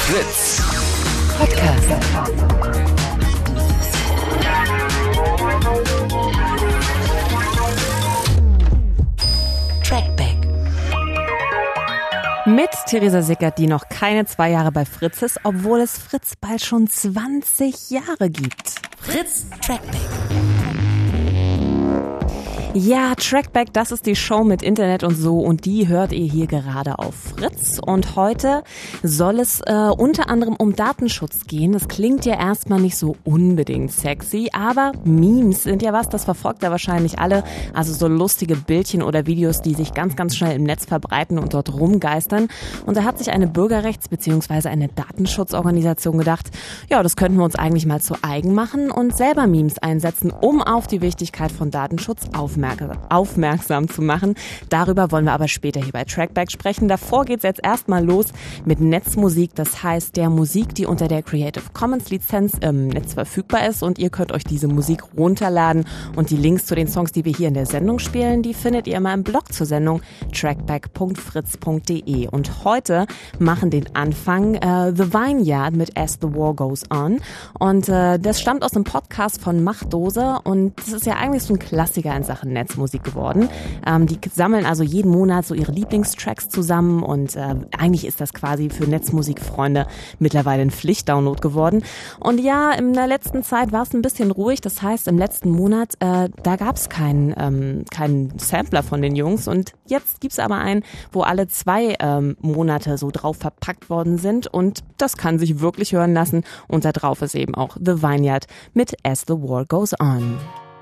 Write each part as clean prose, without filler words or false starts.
Fritz Podcast. Trackback. Mit Theresa Sickert, die noch keine 2 Jahre bei Fritz ist, obwohl es Fritz bald schon 20 Jahre gibt. Fritz Trackback. Ja, Trackback, das ist die Show mit Internet und so und die hört ihr hier gerade auf Fritz. Und heute soll es unter anderem um Datenschutz gehen. Das klingt ja erstmal nicht so unbedingt sexy, aber Memes sind ja was, das verfolgt ihr wahrscheinlich alle. Also so lustige Bildchen oder Videos, die sich ganz, ganz schnell im Netz verbreiten und dort rumgeistern. Und da hat sich eine Bürgerrechts- bzw. eine Datenschutzorganisation gedacht, ja, das könnten wir uns eigentlich mal zu eigen machen und selber Memes einsetzen, um auf die Wichtigkeit von Datenschutz aufmerksam zu machen. Darüber wollen wir aber später hier bei Trackback sprechen. Davor geht's jetzt erstmal los mit Netzmusik. Das heißt, der Musik, die unter der Creative Commons Lizenz im Netz verfügbar ist. Und ihr könnt euch diese Musik runterladen. Und die Links zu den Songs, die wir hier in der Sendung spielen, die findet ihr immer im Blog zur Sendung trackback.fritz.de. Und heute machen den Anfang The Vineyard mit As the War Goes On. Und das stammt aus einem Podcast von Machtdose. Und das ist ja eigentlich so ein Klassiker in Sachen Netzmusik geworden. Die sammeln also jeden Monat so ihre Lieblingstracks zusammen und eigentlich ist das quasi für Netzmusikfreunde mittlerweile ein Pflichtdownload geworden. Und ja, in der letzten Zeit war es ein bisschen ruhig. Das heißt, im letzten Monat, da gab es keinen Sampler von den Jungs und jetzt gibt's aber einen, wo alle 2 Monate so drauf verpackt worden sind und das kann sich wirklich hören lassen und da drauf ist eben auch The Vineyard mit As the War Goes On.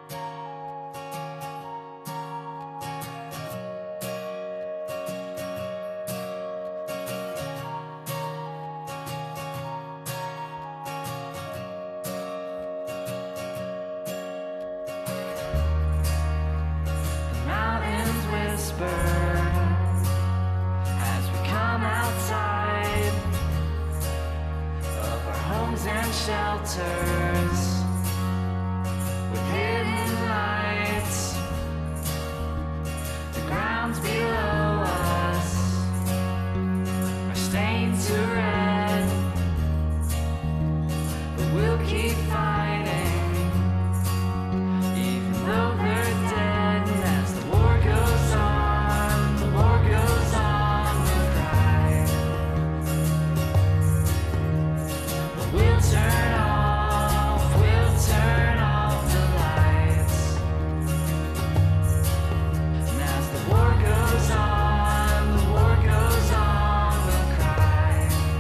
Shelters with hidden lights, the grounds below us are stained to red, but we'll keep fighting, even though they're dead. And as the war goes on, the war goes on, we'll cry, but we'll turn the lights. And as the war goes on, we'll cry.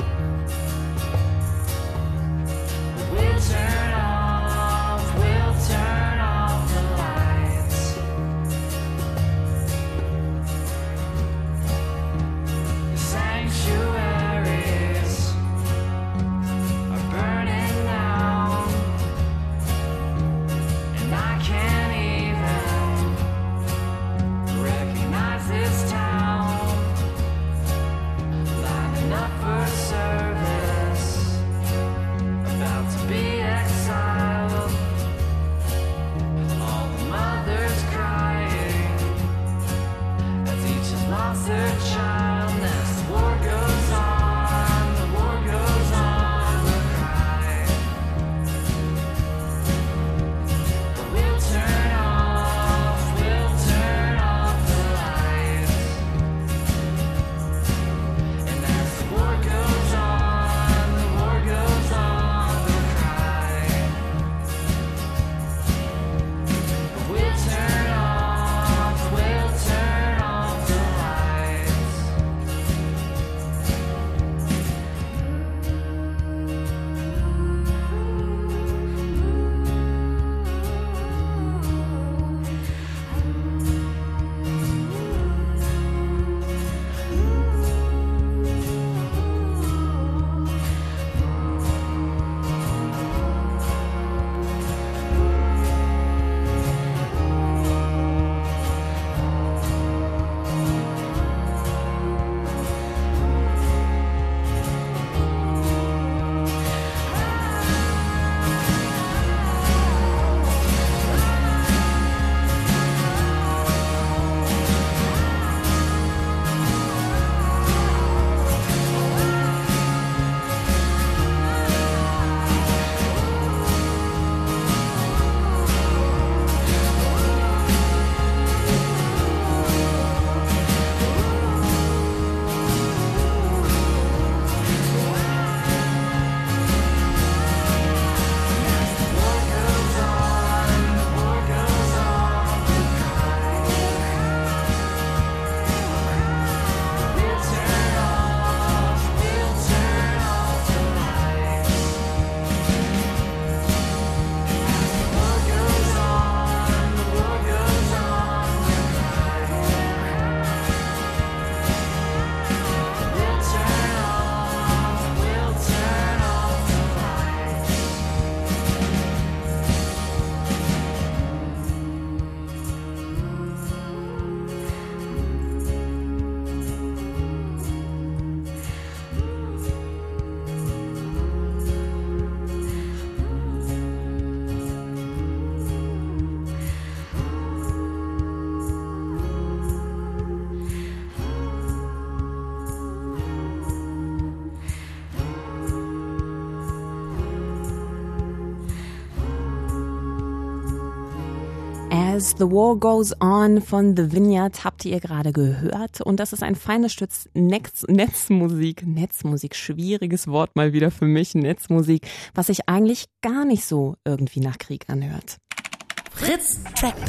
As the War Goes On von The Vineyard habt ihr gerade gehört. Und das ist ein feines Stück Netzmusik. Netzmusik, schwieriges Wort mal wieder für mich. Netzmusik, was sich eigentlich gar nicht so irgendwie nach Krieg anhört. Fritz Trackback.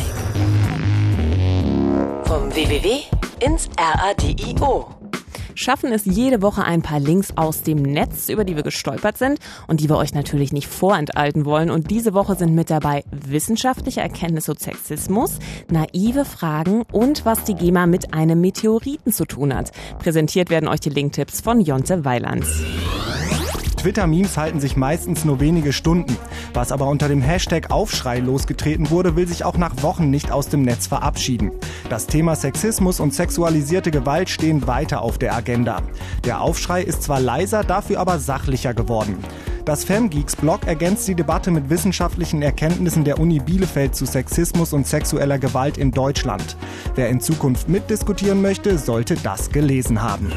Vom www ins RADIO. Schaffen es jede Woche ein paar Links aus dem Netz, über die wir gestolpert sind und die wir euch natürlich nicht vorenthalten wollen. Und diese Woche sind mit dabei wissenschaftliche Erkenntnisse zu Sexismus, naive Fragen und was die GEMA mit einem Meteoriten zu tun hat. Präsentiert werden euch die Linktipps von Jonte Weiland. Twitter-Memes halten sich meistens nur wenige Stunden. Was aber unter dem Hashtag Aufschrei losgetreten wurde, will sich auch nach Wochen nicht aus dem Netz verabschieden. Das Thema Sexismus und sexualisierte Gewalt stehen weiter auf der Agenda. Der Aufschrei ist zwar leiser, dafür aber sachlicher geworden. Das FemGeeks-Blog ergänzt die Debatte mit wissenschaftlichen Erkenntnissen der Uni Bielefeld zu Sexismus und sexueller Gewalt in Deutschland. Wer in Zukunft mitdiskutieren möchte, sollte das gelesen haben.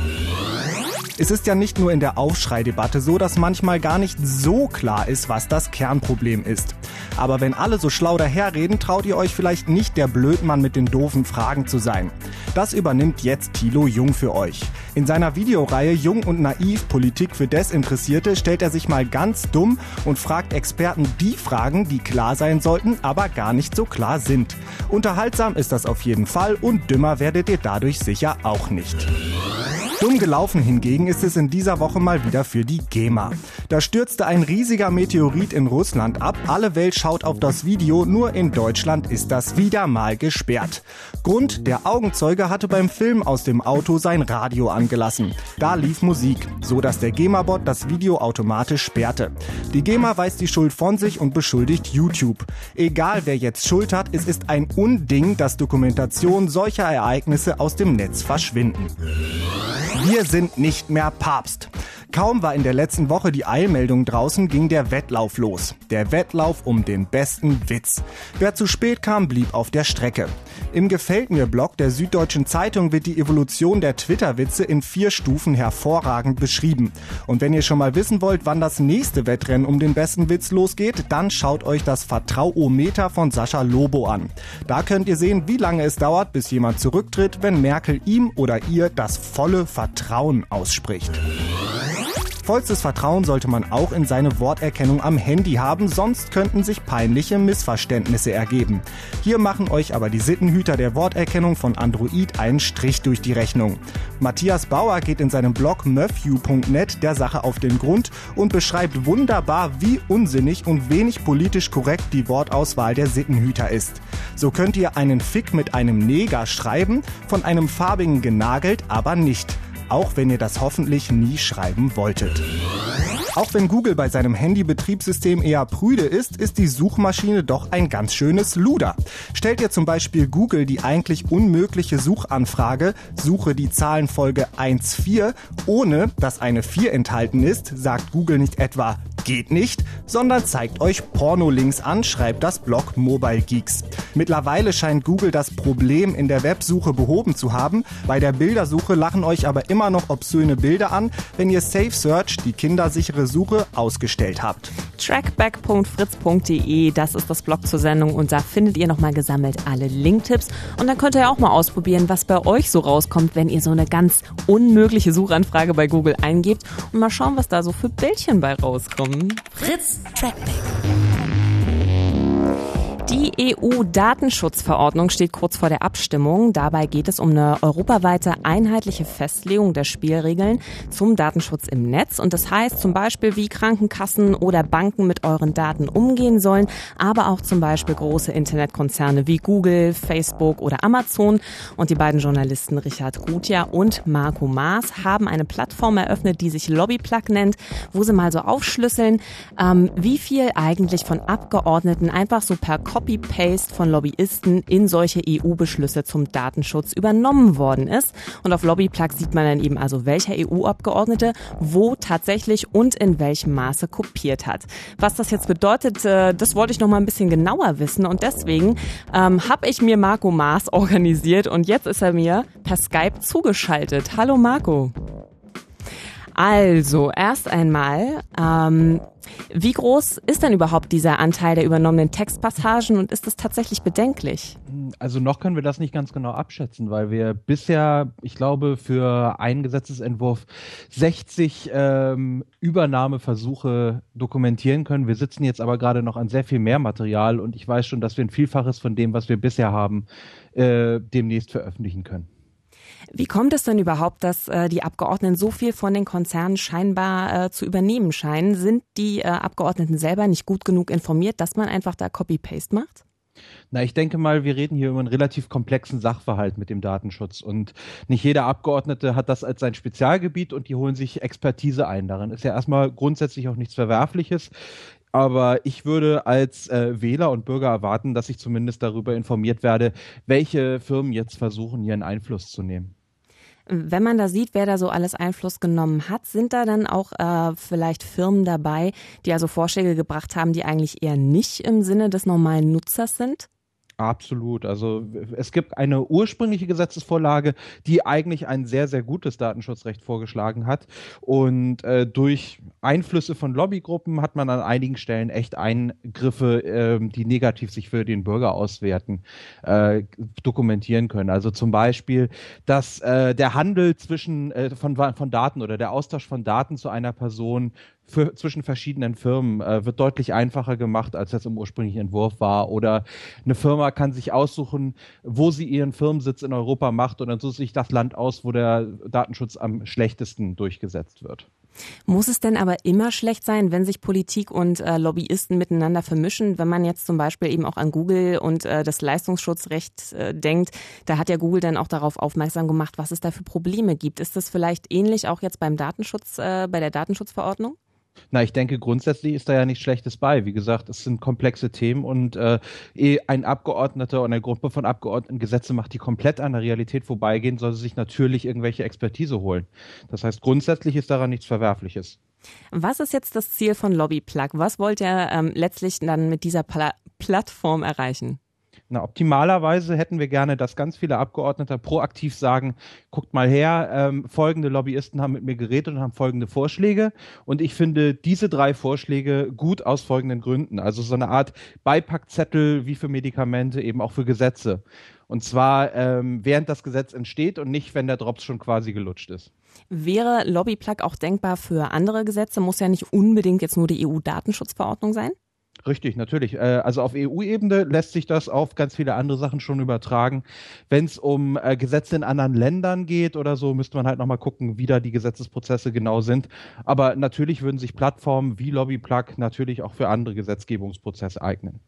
Es ist ja nicht nur in der Aufschrei-Debatte so, dass manchmal gar nicht so klar ist, was das Kernproblem ist. Aber wenn alle so schlau daherreden, traut ihr euch vielleicht nicht, der Blödmann mit den doofen Fragen zu sein. Das übernimmt jetzt Thilo Jung für euch. In seiner Videoreihe Jung und Naiv, Politik für Desinteressierte stellt er sich mal ganz dumm und fragt Experten die Fragen, die klar sein sollten, aber gar nicht so klar sind. Unterhaltsam ist das auf jeden Fall und dümmer werdet ihr dadurch sicher auch nicht. Dumm gelaufen hingegen ist es in dieser Woche mal wieder für die GEMA. Da stürzte ein riesiger Meteorit in Russland ab, alle Welt schaut auf das Video, nur in Deutschland ist das wieder mal gesperrt. Grund, der Augenzeuge hatte beim Film aus dem Auto sein Radio angelassen. Da lief Musik, so dass der GEMA-Bot das Video automatisch sperrte. Die GEMA weist die Schuld von sich und beschuldigt YouTube. Egal wer jetzt Schuld hat, es ist ein Unding, dass Dokumentationen solcher Ereignisse aus dem Netz verschwinden. Wir sind nicht mehr Papst. Kaum war in der letzten Woche die Eilmeldung draußen, ging der Wettlauf los. Der Wettlauf um den besten Witz. Wer zu spät kam, blieb auf der Strecke. Im Gefällt mir Blog der Süddeutschen Zeitung wird die Evolution der Twitter-Witze in 4 Stufen hervorragend beschrieben. Und wenn ihr schon mal wissen wollt, wann das nächste Wettrennen um den besten Witz losgeht, dann schaut euch das Vertrauometer von Sascha Lobo an. Da könnt ihr sehen, wie lange es dauert, bis jemand zurücktritt, wenn Merkel ihm oder ihr das volle Vertrauen ausspricht. Vollstes Vertrauen sollte man auch in seine Worterkennung am Handy haben, sonst könnten sich peinliche Missverständnisse ergeben. Hier machen euch aber die Sittenhüter der Worterkennung von Android einen Strich durch die Rechnung. Matthias Bauer geht in seinem Blog möfju.net der Sache auf den Grund und beschreibt wunderbar, wie unsinnig und wenig politisch korrekt die Wortauswahl der Sittenhüter ist. So könnt ihr einen Fick mit einem Neger schreiben, von einem farbigen genagelt, aber nicht. Auch wenn ihr das hoffentlich nie schreiben wolltet. Auch wenn Google bei seinem Handybetriebssystem eher prüde ist die Suchmaschine doch ein ganz schönes Luder. Stellt ihr zum Beispiel Google die eigentlich unmögliche Suchanfrage, suche die Zahlenfolge 14, ohne dass eine 4 enthalten ist, sagt Google nicht etwa geht nicht, sondern zeigt euch Pornolinks an, schreibt das Blog Mobile Geeks. Mittlerweile scheint Google das Problem in der Websuche behoben zu haben. Bei der Bildersuche lachen euch aber immer noch obszöne Bilder an, wenn ihr Safe Search, die kindersichere Suche, ausgestellt habt. Trackback.fritz.de, das ist das Blog zur Sendung und da findet ihr nochmal gesammelt alle Linktipps und dann könnt ihr auch mal ausprobieren, was bei euch so rauskommt, wenn ihr so eine ganz unmögliche Suchanfrage bei Google eingebt und mal schauen, was da so für Bildchen bei rauskommen. Fritz Trackback. Die EU-Datenschutzverordnung steht kurz vor der Abstimmung. Dabei geht es um eine europaweite einheitliche Festlegung der Spielregeln zum Datenschutz im Netz. Und das heißt zum Beispiel, wie Krankenkassen oder Banken mit euren Daten umgehen sollen, aber auch zum Beispiel große Internetkonzerne wie Google, Facebook oder Amazon. Und die beiden Journalisten Richard Gutjahr und Marco Maas haben eine Plattform eröffnet, die sich Lobbyplug nennt, wo sie mal so aufschlüsseln, wie viel eigentlich von Abgeordneten einfach so per Copy-Paste von Lobbyisten in solche EU-Beschlüsse zum Datenschutz übernommen worden ist. Und auf Lobbyplug sieht man dann eben also, welcher EU-Abgeordnete wo tatsächlich und in welchem Maße kopiert hat. Was das jetzt bedeutet, das wollte ich noch mal ein bisschen genauer wissen und deswegen habe ich mir Marco Maas organisiert und jetzt ist er mir per Skype zugeschaltet. Hallo Marco. Also, erst einmal, Wie groß ist denn überhaupt dieser Anteil der übernommenen Textpassagen und ist das tatsächlich bedenklich? Also noch können wir das nicht ganz genau abschätzen, weil wir bisher, ich glaube, für einen Gesetzesentwurf 60 Übernahmeversuche dokumentieren können. Wir sitzen jetzt aber gerade noch an sehr viel mehr Material und ich weiß schon, dass wir ein Vielfaches von dem, was wir bisher haben, demnächst veröffentlichen können. Wie kommt es denn überhaupt, dass die Abgeordneten so viel von den Konzernen scheinbar zu übernehmen scheinen? Sind die Abgeordneten selber nicht gut genug informiert, dass man einfach da Copy-Paste macht? Na, ich denke mal, wir reden hier über einen relativ komplexen Sachverhalt mit dem Datenschutz und nicht jeder Abgeordnete hat das als sein Spezialgebiet und die holen sich Expertise ein. Darin ist ja erstmal grundsätzlich auch nichts Verwerfliches. Aber ich würde als Wähler und Bürger erwarten, dass ich zumindest darüber informiert werde, welche Firmen jetzt versuchen, hier einen Einfluss zu nehmen. Wenn man da sieht, wer da so alles Einfluss genommen hat, sind da dann auch vielleicht Firmen dabei, die also Vorschläge gebracht haben, die eigentlich eher nicht im Sinne des normalen Nutzers sind? Absolut. Also es gibt eine ursprüngliche Gesetzesvorlage, die eigentlich ein sehr, sehr gutes Datenschutzrecht vorgeschlagen hat. Und durch Einflüsse von Lobbygruppen hat man an einigen Stellen echt Eingriffe, die negativ sich für den Bürger auswerten, dokumentieren können. Also zum Beispiel, dass der Handel von Daten oder der Austausch von Daten zu einer Person zwischen verschiedenen Firmen wird deutlich einfacher gemacht, als das im ursprünglichen Entwurf war. Oder eine Firma kann sich aussuchen, wo sie ihren Firmensitz in Europa macht und dann sucht sich das Land aus, wo der Datenschutz am schlechtesten durchgesetzt wird. Muss es denn aber immer schlecht sein, wenn sich Politik und Lobbyisten miteinander vermischen? Wenn man jetzt zum Beispiel eben auch an Google und das Leistungsschutzrecht denkt, da hat ja Google dann auch darauf aufmerksam gemacht, was es da für Probleme gibt. Ist das vielleicht ähnlich auch jetzt beim Datenschutz, bei der Datenschutzverordnung? Na, ich denke, grundsätzlich ist da ja nichts Schlechtes bei. Wie gesagt, es sind komplexe Themen und ein Abgeordneter und eine Gruppe von Abgeordneten Gesetze macht, die komplett an der Realität vorbeigehen, soll sie sich natürlich irgendwelche Expertise holen. Das heißt, grundsätzlich ist daran nichts Verwerfliches. Was ist jetzt das Ziel von Lobbyplug? Was wollt ihr letztlich dann mit dieser Plattform erreichen? Na, optimalerweise hätten wir gerne, dass ganz viele Abgeordnete proaktiv sagen, guckt mal her, folgende Lobbyisten haben mit mir geredet und haben folgende Vorschläge. Und ich finde diese 3 Vorschläge gut aus folgenden Gründen. Also so eine Art Beipackzettel wie für Medikamente, eben auch für Gesetze. Und zwar während das Gesetz entsteht und nicht, wenn der Drops schon quasi gelutscht ist. Wäre Lobbyplug auch denkbar für andere Gesetze? Muss ja nicht unbedingt jetzt nur die EU-Datenschutzverordnung sein? Richtig, natürlich. Also auf EU-Ebene lässt sich das auf ganz viele andere Sachen schon übertragen. Wenn es um Gesetze in anderen Ländern geht oder so, müsste man halt nochmal gucken, wie da die Gesetzesprozesse genau sind. Aber natürlich würden sich Plattformen wie Lobbyplug natürlich auch für andere Gesetzgebungsprozesse eignen.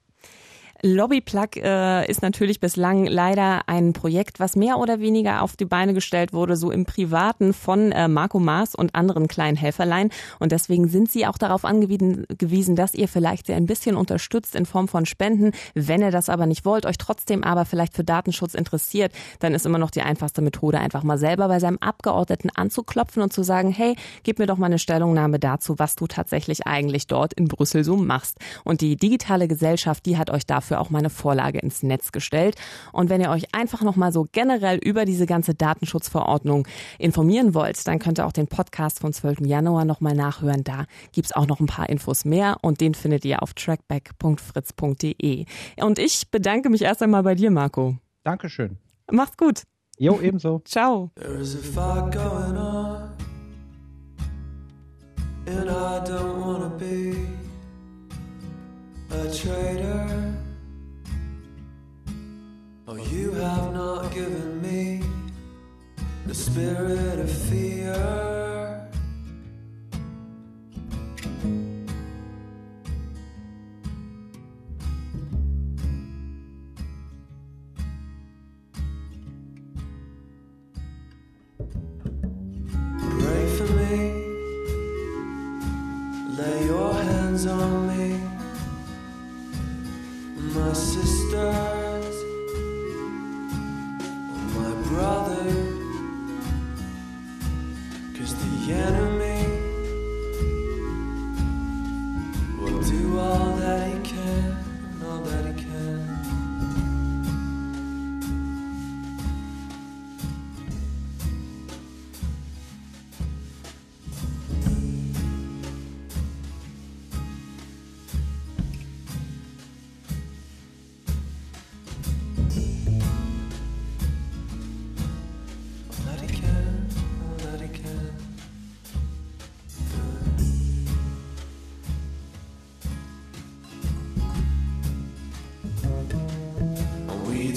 Lobbyplug ist natürlich bislang leider ein Projekt, was mehr oder weniger auf die Beine gestellt wurde, so im Privaten von Marco Maas und anderen kleinen Helferlein. Und deswegen sind sie auch darauf angewiesen, dass ihr vielleicht sie ein bisschen unterstützt in Form von Spenden. Wenn ihr das aber nicht wollt, euch trotzdem aber vielleicht für Datenschutz interessiert, dann ist immer noch die einfachste Methode, einfach mal selber bei seinem Abgeordneten anzuklopfen und zu sagen, hey, gib mir doch mal eine Stellungnahme dazu, was du tatsächlich eigentlich dort in Brüssel so machst. Und die digitale Gesellschaft, die hat euch dafür auch mal eine Vorlage ins Netz gestellt. Und wenn ihr euch einfach noch mal so generell über diese ganze Datenschutzverordnung informieren wollt, dann könnt ihr auch den Podcast vom 12. Januar noch mal nachhören. Da gibt's auch noch ein paar Infos mehr und den findet ihr auf trackback.fritz.de. Und ich bedanke mich erst einmal bei dir, Marco. Dankeschön. Macht's gut. Jo, ebenso. Ciao. There is a fight going on, and I don't wanna be a traitor. Oh, you have not given me the spirit of fear. Pray for me, lay your hands on me, my sisters, my brother, 'cause the enemy will do all that he can, all that he can.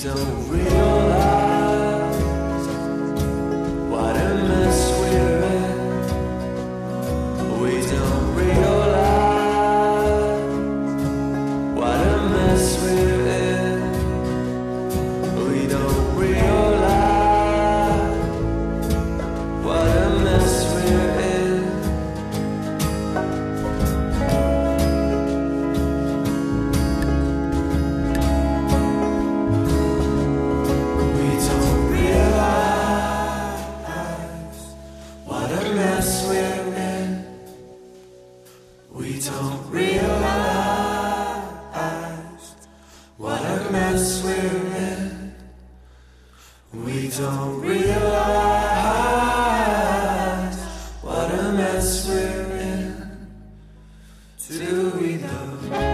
don't realize what a mess we're in. We don't realize what a mess we're in. We don't realize what a mess we're in. We don't realize what a mess we're in. We don't realize what a mess we're in. We don't realize what a mess we're in. Do we know?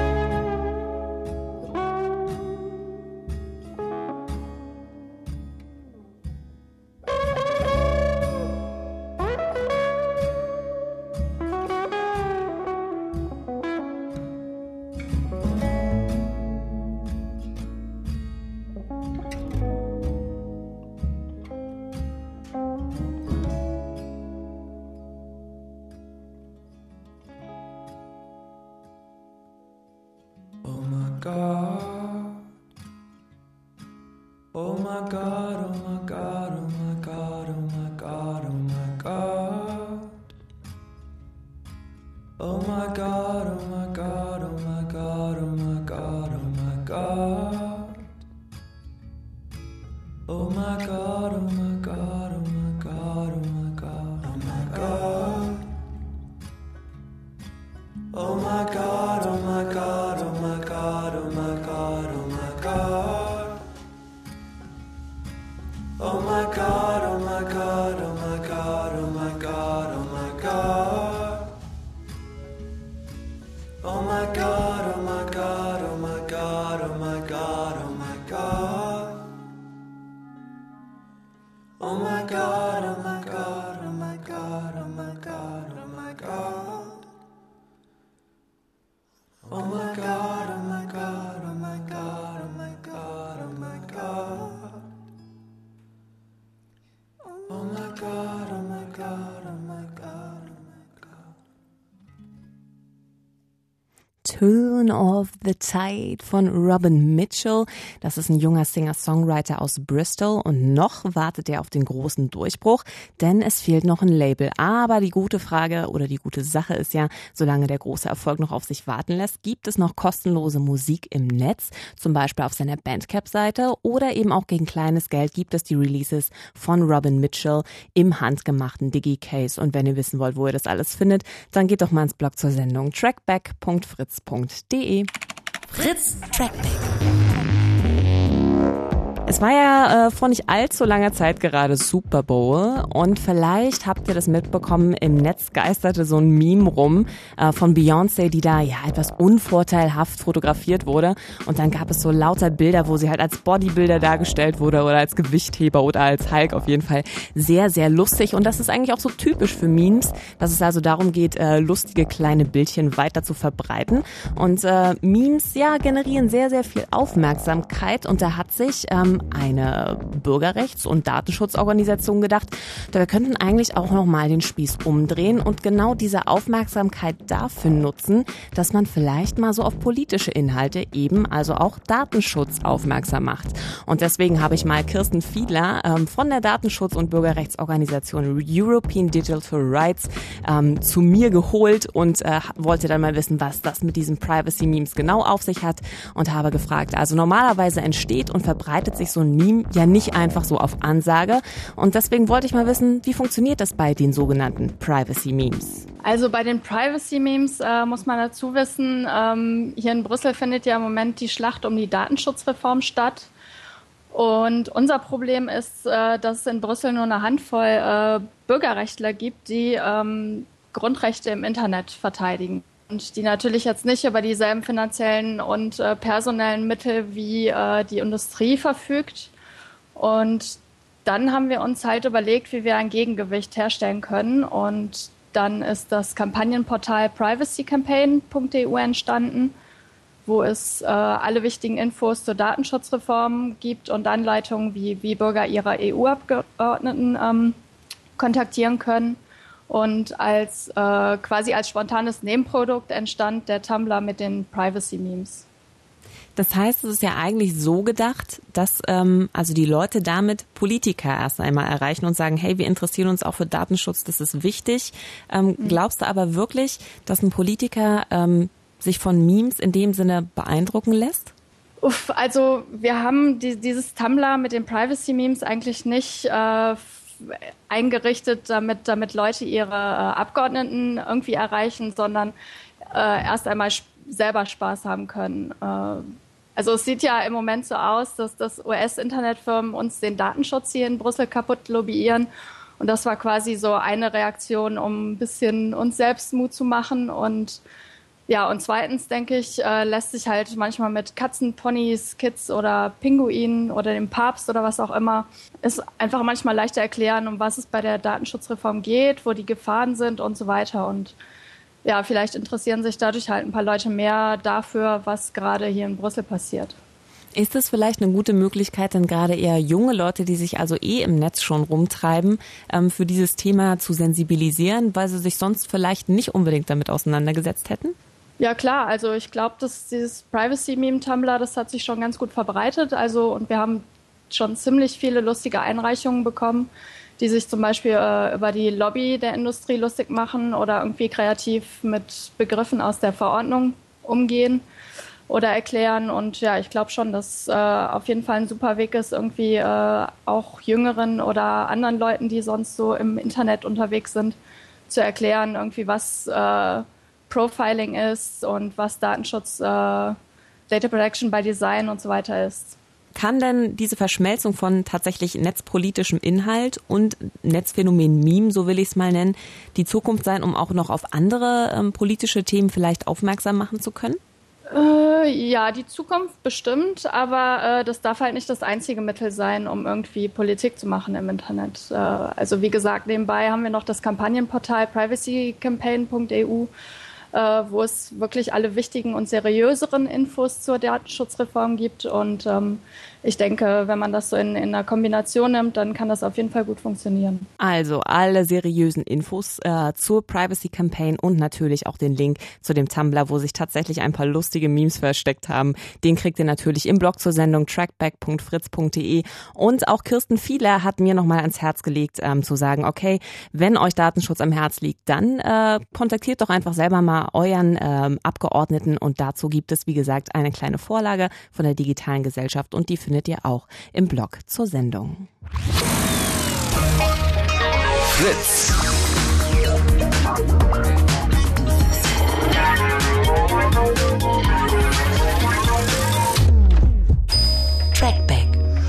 Oh my God. Oh my God, oh my God, oh my God, oh my God, oh my God. Oh my God, oh my God, oh my God, oh my God, oh my God. Oh my God, oh my God, oh my God, oh my God, oh my God. Oh my God, oh my God, oh my God, oh my God, oh my God. Oh my God, oh my God, oh my God, oh my God, oh my God. Oh my God, oh my God, oh my God, oh my God, oh my God. Oh my God, oh my God, oh my God, oh my God, oh my God. Oh my God, oh my God, oh my God, oh my God, oh my God. Oh my God, oh my God, oh my God, oh my God. Turn Off the Tide von Robin Mitchell. Das ist ein junger Singer-Songwriter aus Bristol und noch wartet er auf den großen Durchbruch, denn es fehlt noch ein Label. Aber die gute Frage oder die gute Sache ist ja, solange der große Erfolg noch auf sich warten lässt, gibt es noch kostenlose Musik im Netz, zum Beispiel auf seiner Bandcamp-Seite oder eben auch gegen kleines Geld gibt es die Releases von Robin Mitchell im handgemachten Digi-Case. Und wenn ihr wissen wollt, wo ihr das alles findet, dann geht doch mal ins Blog zur Sendung trackback.fritz.de. Fritz Trackback. Es war ja vor nicht allzu langer Zeit gerade Super Bowl und vielleicht habt ihr das mitbekommen, im Netz geisterte so ein Meme rum von Beyoncé, die da ja etwas unvorteilhaft fotografiert wurde und dann gab es so lauter Bilder, wo sie halt als Bodybuilder dargestellt wurde oder als Gewichtheber oder als Hulk, auf jeden Fall sehr, sehr lustig und das ist eigentlich auch so typisch für Memes, dass es also darum geht, lustige kleine Bildchen weiter zu verbreiten und Memes, ja, generieren sehr, sehr viel Aufmerksamkeit und da hat sich eine Bürgerrechts- und Datenschutzorganisation gedacht, wir könnten eigentlich auch nochmal den Spieß umdrehen und genau diese Aufmerksamkeit dafür nutzen, dass man vielleicht mal so auf politische Inhalte eben, also auch Datenschutz aufmerksam macht. Und deswegen habe ich mal Kirsten Fiedler von der Datenschutz- und Bürgerrechtsorganisation European Digital Rights zu mir geholt und wollte dann mal wissen, was das mit diesen Privacy-Memes genau auf sich hat und habe gefragt, also normalerweise entsteht und verbreitet sich so ein Meme ja nicht einfach so auf Ansage und deswegen wollte ich mal wissen, wie funktioniert das bei den sogenannten Privacy-Memes? Also bei den Privacy-Memes muss man dazu wissen, hier in Brüssel findet ja im Moment die Schlacht um die Datenschutzreform statt. Und unser Problem ist, dass es in Brüssel nur eine Handvoll Bürgerrechtler gibt, die Grundrechte im Internet verteidigen. Und die natürlich jetzt nicht über dieselben finanziellen und personellen Mittel wie die Industrie verfügt. Und dann haben wir uns halt überlegt, wie wir ein Gegengewicht herstellen können. Und dann ist das Kampagnenportal privacycampaign.eu entstanden. wo es alle wichtigen Infos zur Datenschutzreform gibt und Anleitungen, wie Bürger ihrer EU-Abgeordneten kontaktieren können. Und quasi als spontanes Nebenprodukt entstand der Tumblr mit den Privacy-Memes. Das heißt, es ist ja eigentlich so gedacht, dass also die Leute damit Politiker erst einmal erreichen und sagen, hey, wir interessieren uns auch für Datenschutz, das ist wichtig. Glaubst du aber wirklich, dass ein Politiker sich von Memes in dem Sinne beeindrucken lässt? Also wir haben dieses Tumblr mit den Privacy-Memes eigentlich nicht eingerichtet, damit Leute ihre Abgeordneten irgendwie erreichen, sondern erst einmal selber Spaß haben können. Also es sieht ja im Moment so aus, dass US-Internetfirmen uns den Datenschutz hier in Brüssel kaputt lobbyieren. Und das war quasi so eine Reaktion, um ein bisschen uns selbst Mut zu machen. Und ja, und zweitens, denke ich, lässt sich halt manchmal mit Katzen, Ponys, Kids oder Pinguinen oder dem Papst oder was auch immer, ist einfach manchmal leichter erklären, um was es bei der Datenschutzreform geht, wo die Gefahren sind und so weiter. Und ja, vielleicht interessieren sich dadurch halt ein paar Leute mehr dafür, was gerade hier in Brüssel passiert. Ist es vielleicht eine gute Möglichkeit, dann gerade eher junge Leute, die sich also im Netz schon rumtreiben, für dieses Thema zu sensibilisieren, weil sie sich sonst vielleicht nicht unbedingt damit auseinandergesetzt hätten? Ja klar, also ich glaube, dass dieses Privacy-Meme-Tumblr, das hat sich schon ganz gut verbreitet. Also und wir haben schon ziemlich viele lustige Einreichungen bekommen, die sich zum Beispiel über die Lobby der Industrie lustig machen oder irgendwie kreativ mit Begriffen aus der Verordnung umgehen oder erklären. Und ja, ich glaube schon, dass auf jeden Fall ein super Weg ist, irgendwie auch Jüngeren oder anderen Leuten, die sonst so im Internet unterwegs sind, zu erklären, irgendwie was Profiling ist und was Datenschutz, Data Protection by Design und so weiter ist. Kann denn diese Verschmelzung von tatsächlich netzpolitischem Inhalt und Netzphänomen Meme, so will ich es mal nennen, die Zukunft sein, um auch noch auf andere politische Themen vielleicht aufmerksam machen zu können? Ja, die Zukunft bestimmt, aber das darf halt nicht das einzige Mittel sein, um irgendwie Politik zu machen im Internet. Also wie gesagt, nebenbei haben wir noch das Kampagnenportal privacycampaign.eu, wo es wirklich alle wichtigen und seriöseren Infos zur Datenschutzreform gibt. Und ich denke, wenn man das so in einer Kombination nimmt, dann kann das auf jeden Fall gut funktionieren. Also alle seriösen Infos zur Privacy Campaign und natürlich auch den Link zu dem Tumblr, wo sich tatsächlich ein paar lustige Memes versteckt haben. Den kriegt ihr natürlich im Blog zur Sendung trackback.fritz.de. Und auch Kirsten Fiedler hat mir nochmal ans Herz gelegt, zu sagen, okay, wenn euch Datenschutz am Herz liegt, dann kontaktiert doch einfach selber mal euren Abgeordneten. Und dazu gibt es, wie gesagt, eine kleine Vorlage von der digitalen Gesellschaft und die findet ihr auch im Blog zur Sendung. Fritz. Trackback.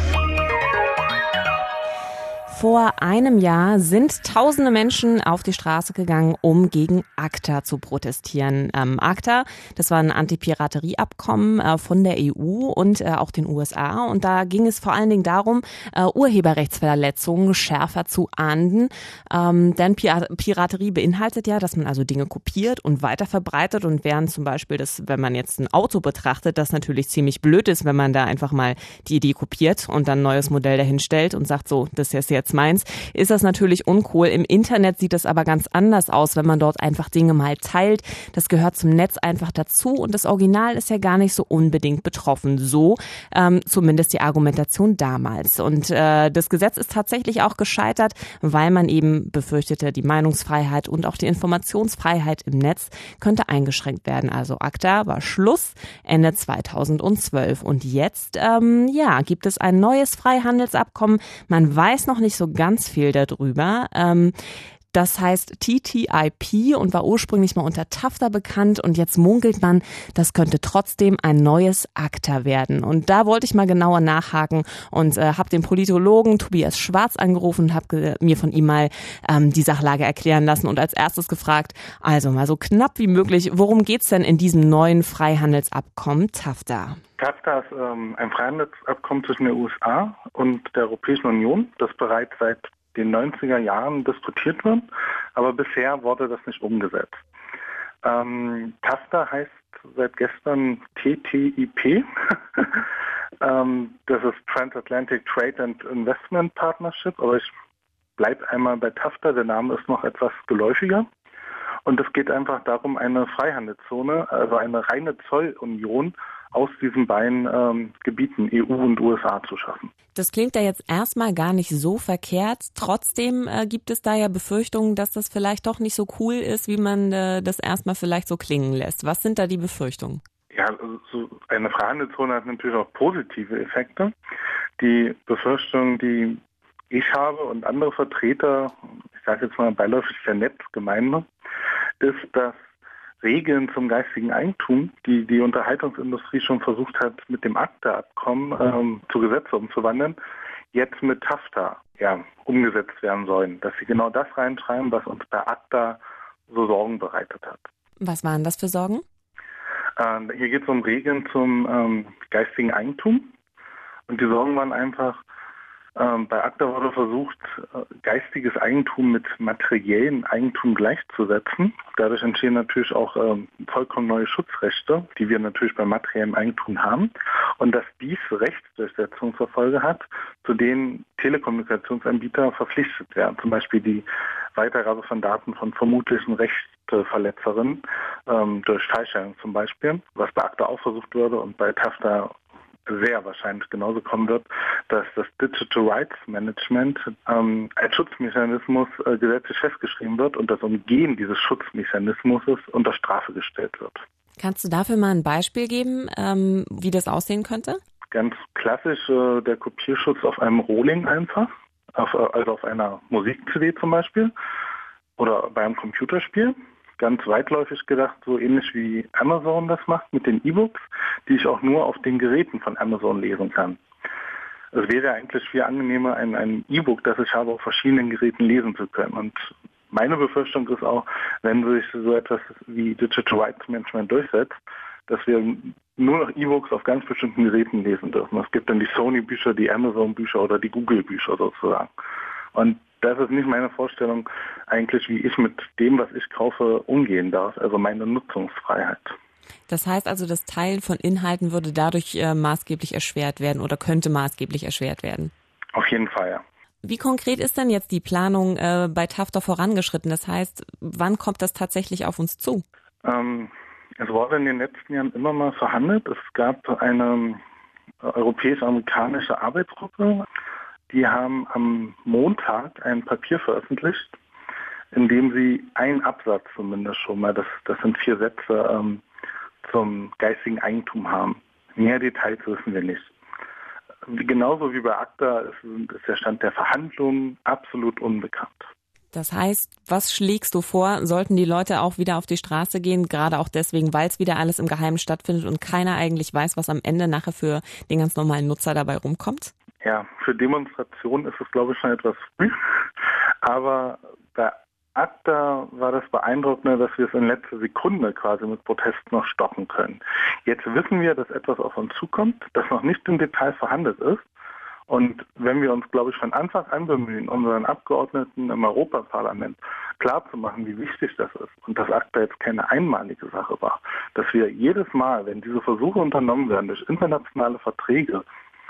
Vor einem Jahr sind tausende Menschen auf die Straße gegangen, um gegen ACTA zu protestieren. ACTA, das war ein Anti-Piraterie-Abkommen von der EU und auch den USA. Und da ging es vor allen Dingen darum, Urheberrechtsverletzungen schärfer zu ahnden. Denn Piraterie beinhaltet ja, dass man also Dinge kopiert und weiterverbreitet. Und während zum Beispiel das, wenn man jetzt ein Auto betrachtet, das natürlich ziemlich blöd ist, wenn man da einfach mal die Idee kopiert und dann ein neues Modell dahinstellt und sagt so, das ist jetzt meins, ist das natürlich uncool. Im Internet sieht es aber ganz anders aus, wenn man dort einfach Dinge mal teilt. Das gehört zum Netz einfach dazu und das Original ist ja gar nicht so unbedingt betroffen. So zumindest die Argumentation damals. Und das Gesetz ist tatsächlich auch gescheitert, weil man eben befürchtete, die Meinungsfreiheit und auch die Informationsfreiheit im Netz könnte eingeschränkt werden. Also ACTA war Schluss Ende 2012. Und jetzt gibt es ein neues Freihandelsabkommen. Man weiß noch nicht so ganz viel darüber. Das heißt TTIP und war ursprünglich mal unter TAFTA bekannt und jetzt munkelt man, das könnte trotzdem ein neues ACTA werden. Und da wollte ich mal genauer nachhaken und habe den Politologen Tobias Schwarz angerufen und habe mir von ihm mal die Sachlage erklären lassen und als erstes gefragt, also mal so knapp wie möglich, worum geht's denn in diesem neuen Freihandelsabkommen TAFTA? TAFTA ist ein Freihandelsabkommen zwischen den USA und der Europäischen Union, das bereits seit den 90er Jahren diskutiert wird, aber bisher wurde das nicht umgesetzt. TAFTA heißt seit gestern TTIP. Das ist Transatlantic Trade and Investment Partnership, aber ich bleibe einmal bei TAFTA, der Name ist noch etwas geläufiger. Und es geht einfach darum, eine Freihandelszone, also eine reine Zollunion aus diesen beiden Gebieten, EU und USA, zu schaffen. Das klingt ja jetzt erstmal gar nicht so verkehrt. Trotzdem gibt es da ja Befürchtungen, dass das vielleicht doch nicht so cool ist, wie man das erstmal vielleicht so klingen lässt. Was sind da die Befürchtungen? Ja, so eine Freihandelszone hat natürlich auch positive Effekte. Die Befürchtung, die ich habe und andere Vertreter, ich sage jetzt mal beiläufig der Netzgemeinde, ist, dass Regeln zum geistigen Eigentum, die die Unterhaltungsindustrie schon versucht hat, mit dem ACTA-Abkommen zu Gesetze umzuwandeln, jetzt mit TAFTA umgesetzt werden sollen. Dass sie genau das reinschreiben, was uns bei ACTA so Sorgen bereitet hat. Was waren das für Sorgen? Hier geht es um Regeln zum geistigen Eigentum. Und die Sorgen waren einfach, bei ACTA wurde versucht, geistiges Eigentum mit materiellem Eigentum gleichzusetzen. Dadurch entstehen natürlich auch vollkommen neue Schutzrechte, die wir natürlich bei materiellem Eigentum haben. Und dass dies Rechtsdurchsetzung zur Folge hat, zu denen Telekommunikationsanbieter verpflichtet werden. Zum Beispiel die Weitergabe von Daten von vermutlichen Rechtsverletzerinnen durch Falschstellung zum Beispiel, was bei ACTA auch versucht wurde und bei TAFTA sehr wahrscheinlich genauso kommen wird, dass das Digital Rights Management als Schutzmechanismus gesetzlich festgeschrieben wird und das Umgehen dieses Schutzmechanismus unter Strafe gestellt wird. Kannst du dafür mal ein Beispiel geben, wie das aussehen könnte? Ganz klassisch der Kopierschutz auf einem Rohling einfach, also auf einer Musik-CD zum Beispiel oder bei einem Computerspiel. Ganz weitläufig gedacht, so ähnlich wie Amazon das macht mit den E-Books, die ich auch nur auf den Geräten von Amazon lesen kann. Es wäre eigentlich viel angenehmer, ein E-Book, das ich habe, auf verschiedenen Geräten lesen zu können. Und meine Befürchtung ist auch, wenn sich so etwas wie Digital Rights Management durchsetzt, dass wir nur noch E-Books auf ganz bestimmten Geräten lesen dürfen. Es gibt dann die Sony-Bücher, die Amazon-Bücher oder die Google-Bücher sozusagen. Und das ist nicht meine Vorstellung eigentlich, wie ich mit dem, was ich kaufe, umgehen darf, also meine Nutzungsfreiheit. Das heißt also, das Teilen von Inhalten würde dadurch maßgeblich erschwert werden oder könnte maßgeblich erschwert werden? Auf jeden Fall, ja. Wie konkret ist denn jetzt die Planung bei TAFTA vorangeschritten? Das heißt, wann kommt das tatsächlich auf uns zu? Es wurde in den letzten Jahren immer mal verhandelt. Es gab eine europäisch-amerikanische Arbeitsgruppe, die haben am Montag ein Papier veröffentlicht, in dem sie einen Absatz zumindest schon mal, das sind 4 Sätze, zum geistigen Eigentum haben. Mehr Details wissen wir nicht. Genauso wie bei ACTA ist der Stand der Verhandlungen absolut unbekannt. Das heißt, was schlägst du vor? Sollten die Leute auch wieder auf die Straße gehen, gerade auch deswegen, weil es wieder alles im Geheimen stattfindet und keiner eigentlich weiß, was am Ende nachher für den ganz normalen Nutzer dabei rumkommt? Ja, für Demonstrationen ist es, glaube ich, schon etwas früh. Aber bei ACTA war das Beeindruckende, dass wir es in letzter Sekunde quasi mit Protesten noch stoppen können. Jetzt wissen wir, dass etwas auf uns zukommt, das noch nicht im Detail verhandelt ist. Und wenn wir uns, glaube ich, von Anfang an bemühen, unseren Abgeordneten im Europaparlament klarzumachen, wie wichtig das ist und dass ACTA jetzt keine einmalige Sache war, dass wir jedes Mal, wenn diese Versuche unternommen werden, durch internationale Verträge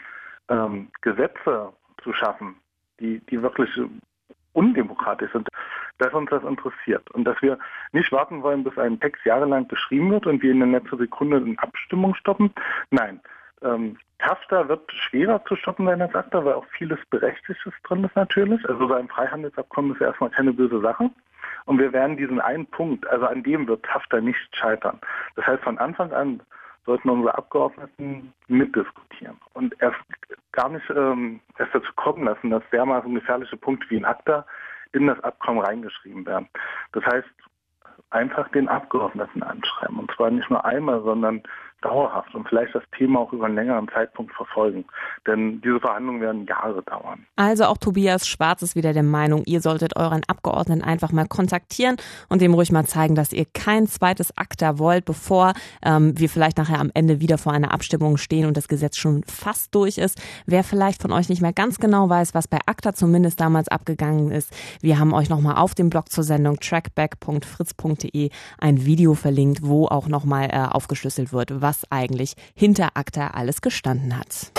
Gesetze zu schaffen, die wirklich undemokratisch sind, dass uns das interessiert und dass wir nicht warten wollen, bis ein Text jahrelang geschrieben wird und wir in der letzten Sekunde in Abstimmung stoppen. Nein, TAFTA wird schwerer zu stoppen sein als ACTA, weil auch vieles Berechtigtes drin ist natürlich. Also so ein Freihandelsabkommen ist ja erstmal keine böse Sache. Und wir werden diesen einen Punkt, also an dem wird TAFTA nicht scheitern. Das heißt, von Anfang an sollten unsere Abgeordneten mitdiskutieren und erst gar nicht erst dazu kommen lassen, dass dermaßen gefährliche Punkte wie in ACTA in das Abkommen reingeschrieben werden. Das heißt, einfach den Abgeordneten anschreiben. Und zwar nicht nur einmal, sondern dauerhaft und vielleicht das Thema auch über einen längeren Zeitpunkt verfolgen. Denn diese Verhandlungen werden Jahre dauern. Also auch Tobias Schwarz ist wieder der Meinung, ihr solltet euren Abgeordneten einfach mal kontaktieren und dem ruhig mal zeigen, dass ihr kein zweites ACTA wollt, bevor wir vielleicht nachher am Ende wieder vor einer Abstimmung stehen und das Gesetz schon fast durch ist. Wer vielleicht von euch nicht mehr ganz genau weiß, was bei ACTA zumindest damals abgegangen ist, wir haben euch nochmal auf dem Blog zur Sendung trackback.fritz.de ein Video verlinkt, wo auch nochmal aufgeschlüsselt wird, was eigentlich hinter ACTA alles gestanden hat.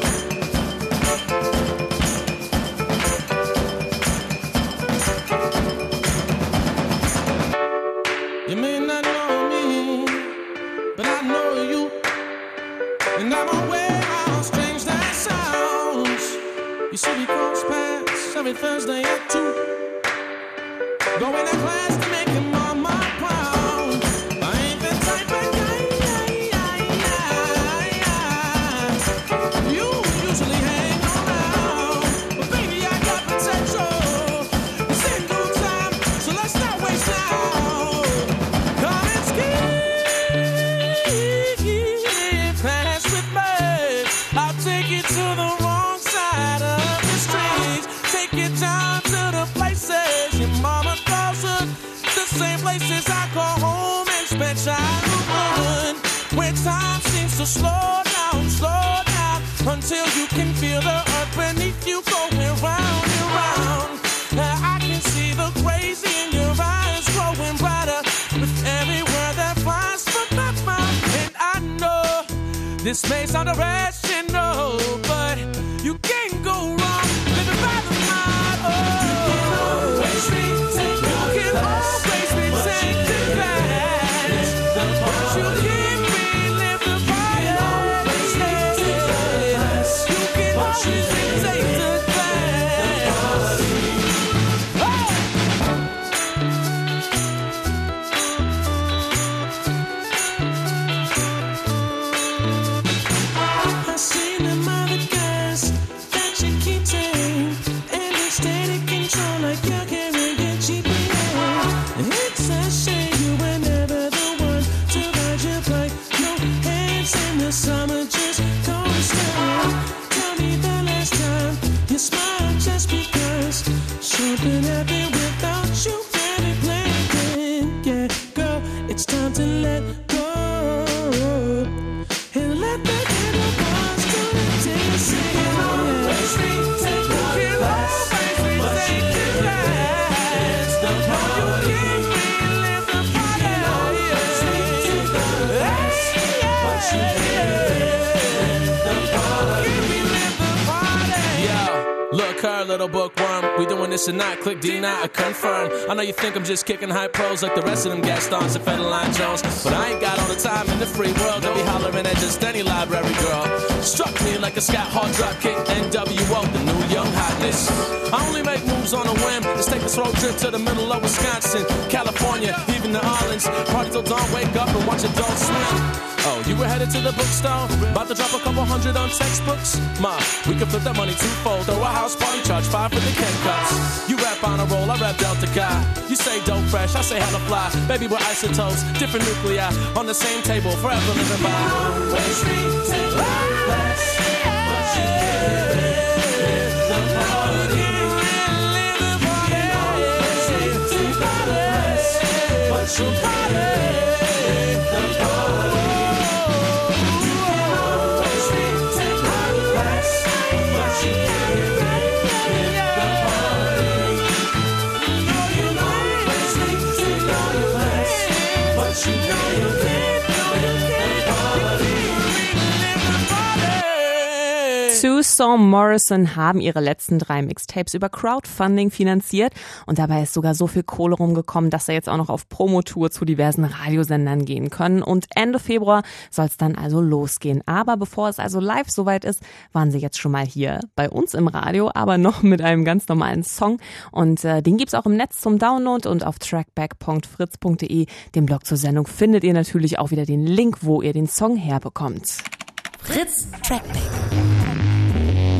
You may not know me, but I know you. And I'm aware how strange that sounds. You see, we cross paths every Thursday at 2. Going to class to make your mama proud. I ain't the type of guy you usually hang around. But baby, I got potential. It's in good time, so let's not waste now. Come and skip class with me. I'll take you to the wrong side of the street. Take you down to the places your mama calls her. The same places I call home and spend childhood. Where time seems to slow down until you can feel the earth beneath you going round and round. Now I can see the crazy in your eyes growing brighter with every word that flies from my mouth. And I know this may sound irrational, but you can't go wrong living by the mind. Oh, you can always retake the class. You can relive the party. You can always retake the class. I seen them other guys that you keep tame, and they steady control like you can't get GPA. It's a shame you were never the one to ride your bike. No hands in the summer, just don't stay. Tell me the last time you smiled just because something happened without you really planning. Yeah, girl, it's time to let go and let the little boys do the dancing. You can always retake the class. You can relive the party. Look, her little bookworm, we doing this or not? Click deny or confirm. I know you think I'm just kicking high pros like the rest of them Gastons and Federline Jones, but I ain't got all the time in the free world to be hollering at just any library girl. Struck me like a Scott Hall drop kick, NWO, the new young hotness. I only make moves on a whim. Let's take this road trip to the middle of Wisconsin, California, even New Orleans. Party till dawn, wake up and watch adults swim. Oh, you were headed to the bookstore, about to drop a couple $100 on textbooks? Ma, we could flip that money twofold. Throw a house party, charge $5 for the Ken cups. You rap on a roll, I rap Delta Chi. You say dope fresh, I say hella fly. Baby, we're isotopes, different nuclei, on the same table, forever living by. Always retake the class, but you can't live the party. Always retake the class, but you can't live the party. Susan Morrison haben ihre letzten 3 Mixtapes über Crowdfunding finanziert und dabei ist sogar so viel Kohle rumgekommen, dass sie jetzt auch noch auf Promotour zu diversen Radiosendern gehen können und Ende Februar soll es dann also losgehen. Aber bevor es also live soweit ist, waren sie jetzt schon mal hier bei uns im Radio, aber noch mit einem ganz normalen Song und den gibt's auch im Netz zum Download und auf trackback.fritz.de, dem Blog zur Sendung, findet ihr natürlich auch wieder den Link, wo ihr den Song herbekommt. Fritz Trackback.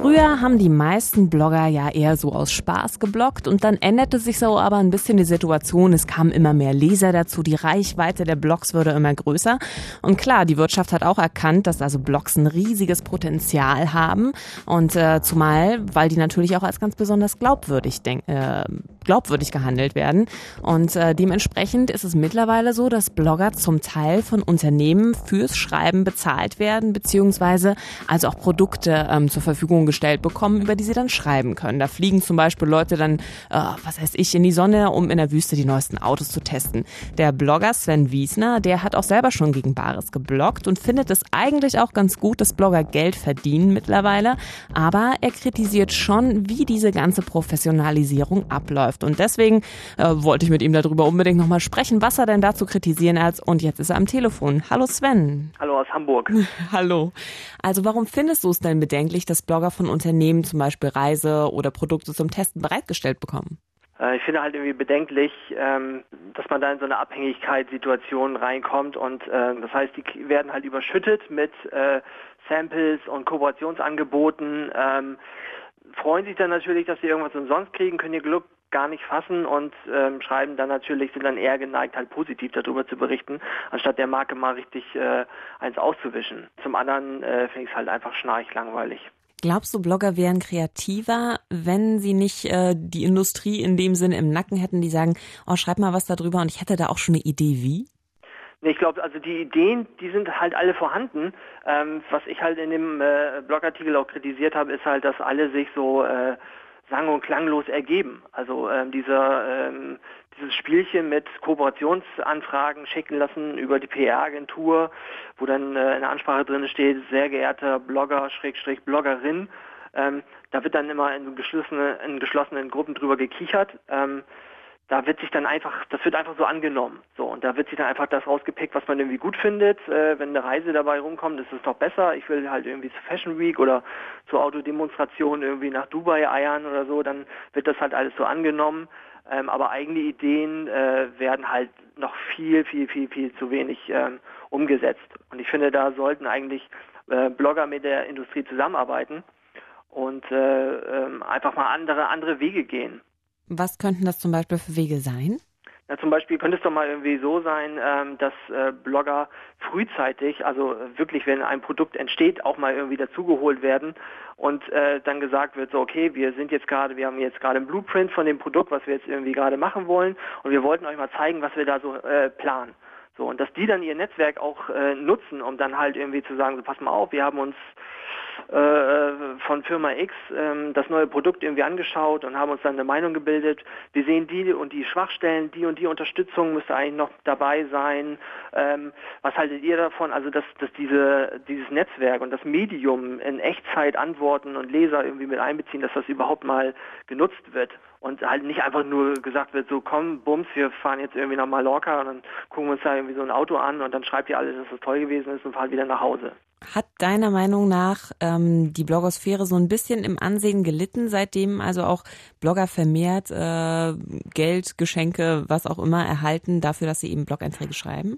Früher haben die meisten Blogger ja eher so aus Spaß gebloggt und dann änderte sich so aber ein bisschen die Situation. Es kamen immer mehr Leser dazu, die Reichweite der Blogs wurde immer größer. Und klar, die Wirtschaft hat auch erkannt, dass also Blogs ein riesiges Potenzial haben und zumal, weil die natürlich auch als ganz besonders glaubwürdig gehandelt werden. Und dementsprechend ist es mittlerweile so, dass Blogger zum Teil von Unternehmen fürs Schreiben bezahlt werden, beziehungsweise also auch Produkte zur Verfügung gestellt bekommen, über die sie dann schreiben können. Da fliegen zum Beispiel Leute dann, in die Sonne, um in der Wüste die neuesten Autos zu testen. Der Blogger Sven Wiesner, der hat auch selber schon gegen Bares gebloggt und findet es eigentlich auch ganz gut, dass Blogger Geld verdienen mittlerweile, aber er kritisiert schon, wie diese ganze Professionalisierung abläuft. Und deswegen wollte ich mit ihm darüber unbedingt nochmal sprechen, was er denn dazu kritisieren hat. Und jetzt ist er am Telefon. Hallo Sven. Hallo aus Hamburg. Hallo. Also warum findest du es denn bedenklich, dass Blogger von Unternehmen zum Beispiel Reise oder Produkte zum Testen bereitgestellt bekommen? Ich finde halt irgendwie bedenklich, dass man da in so eine Abhängigkeitssituation reinkommt und das heißt, die werden halt überschüttet mit Samples und Kooperationsangeboten, freuen sich dann natürlich, dass sie irgendwas umsonst kriegen, können ihr Glück gar nicht fassen und sind dann eher geneigt, halt positiv darüber zu berichten, anstatt der Marke mal richtig eins auszuwischen. Zum anderen finde ich es halt einfach schnarchlangweilig. Glaubst du, Blogger wären kreativer, wenn sie nicht die Industrie in dem Sinne im Nacken hätten, die sagen, oh, schreib mal was darüber und ich hätte da auch schon eine Idee, wie? Nee, ich glaube, also die Ideen, die sind halt alle vorhanden. Was ich halt in dem Blogartikel auch kritisiert habe, ist halt, dass alle sich so sang- und klanglos ergeben. Also dieses Spielchen mit Kooperationsanfragen schicken lassen über die PR-Agentur, wo dann in der Ansprache drin steht, sehr geehrter Blogger, Bloggerin. Da wird dann immer in geschlossenen Gruppen drüber gekichert. Das wird einfach so angenommen. So, und da wird sich dann einfach das rausgepickt, was man irgendwie gut findet. Wenn eine Reise dabei rumkommt, ist es doch besser. Ich will halt irgendwie zur Fashion Week oder zur Autodemonstration irgendwie nach Dubai eiern oder so, dann wird das halt alles so angenommen. Aber eigene Ideen werden halt noch viel zu wenig umgesetzt. Und ich finde, da sollten eigentlich Blogger mit der Industrie zusammenarbeiten und einfach mal andere Wege gehen. Was könnten das zum Beispiel für Wege sein? Ja, zum Beispiel könnte es doch mal irgendwie so sein, dass Blogger frühzeitig, also wirklich, wenn ein Produkt entsteht, auch mal irgendwie dazugeholt werden und dann gesagt wird, so okay, wir haben jetzt gerade ein Blueprint von dem Produkt, was wir jetzt irgendwie gerade machen wollen und wir wollten euch mal zeigen, was wir da so planen. So, und dass die dann ihr Netzwerk auch nutzen, um dann halt irgendwie zu sagen, so pass mal auf, wir haben uns von Firma X das neue Produkt irgendwie angeschaut und haben uns dann eine Meinung gebildet. Wir sehen die und die Schwachstellen, die und die Unterstützung müsste eigentlich noch dabei sein. Was haltet ihr davon? Also dass dieses Netzwerk und das Medium in Echtzeit Antworten und Leser irgendwie mit einbeziehen, dass das überhaupt mal genutzt wird. Und halt nicht einfach nur gesagt wird, so komm, bums, wir fahren jetzt irgendwie nach Mallorca und dann gucken wir uns da irgendwie so ein Auto an und dann schreibt ihr alles, dass das toll gewesen ist und fahren wieder nach Hause. Hat deiner Meinung nach die Blogosphäre so ein bisschen im Ansehen gelitten, seitdem also auch Blogger vermehrt Geld, Geschenke, was auch immer erhalten dafür, dass sie eben Blog-Einträge schreiben?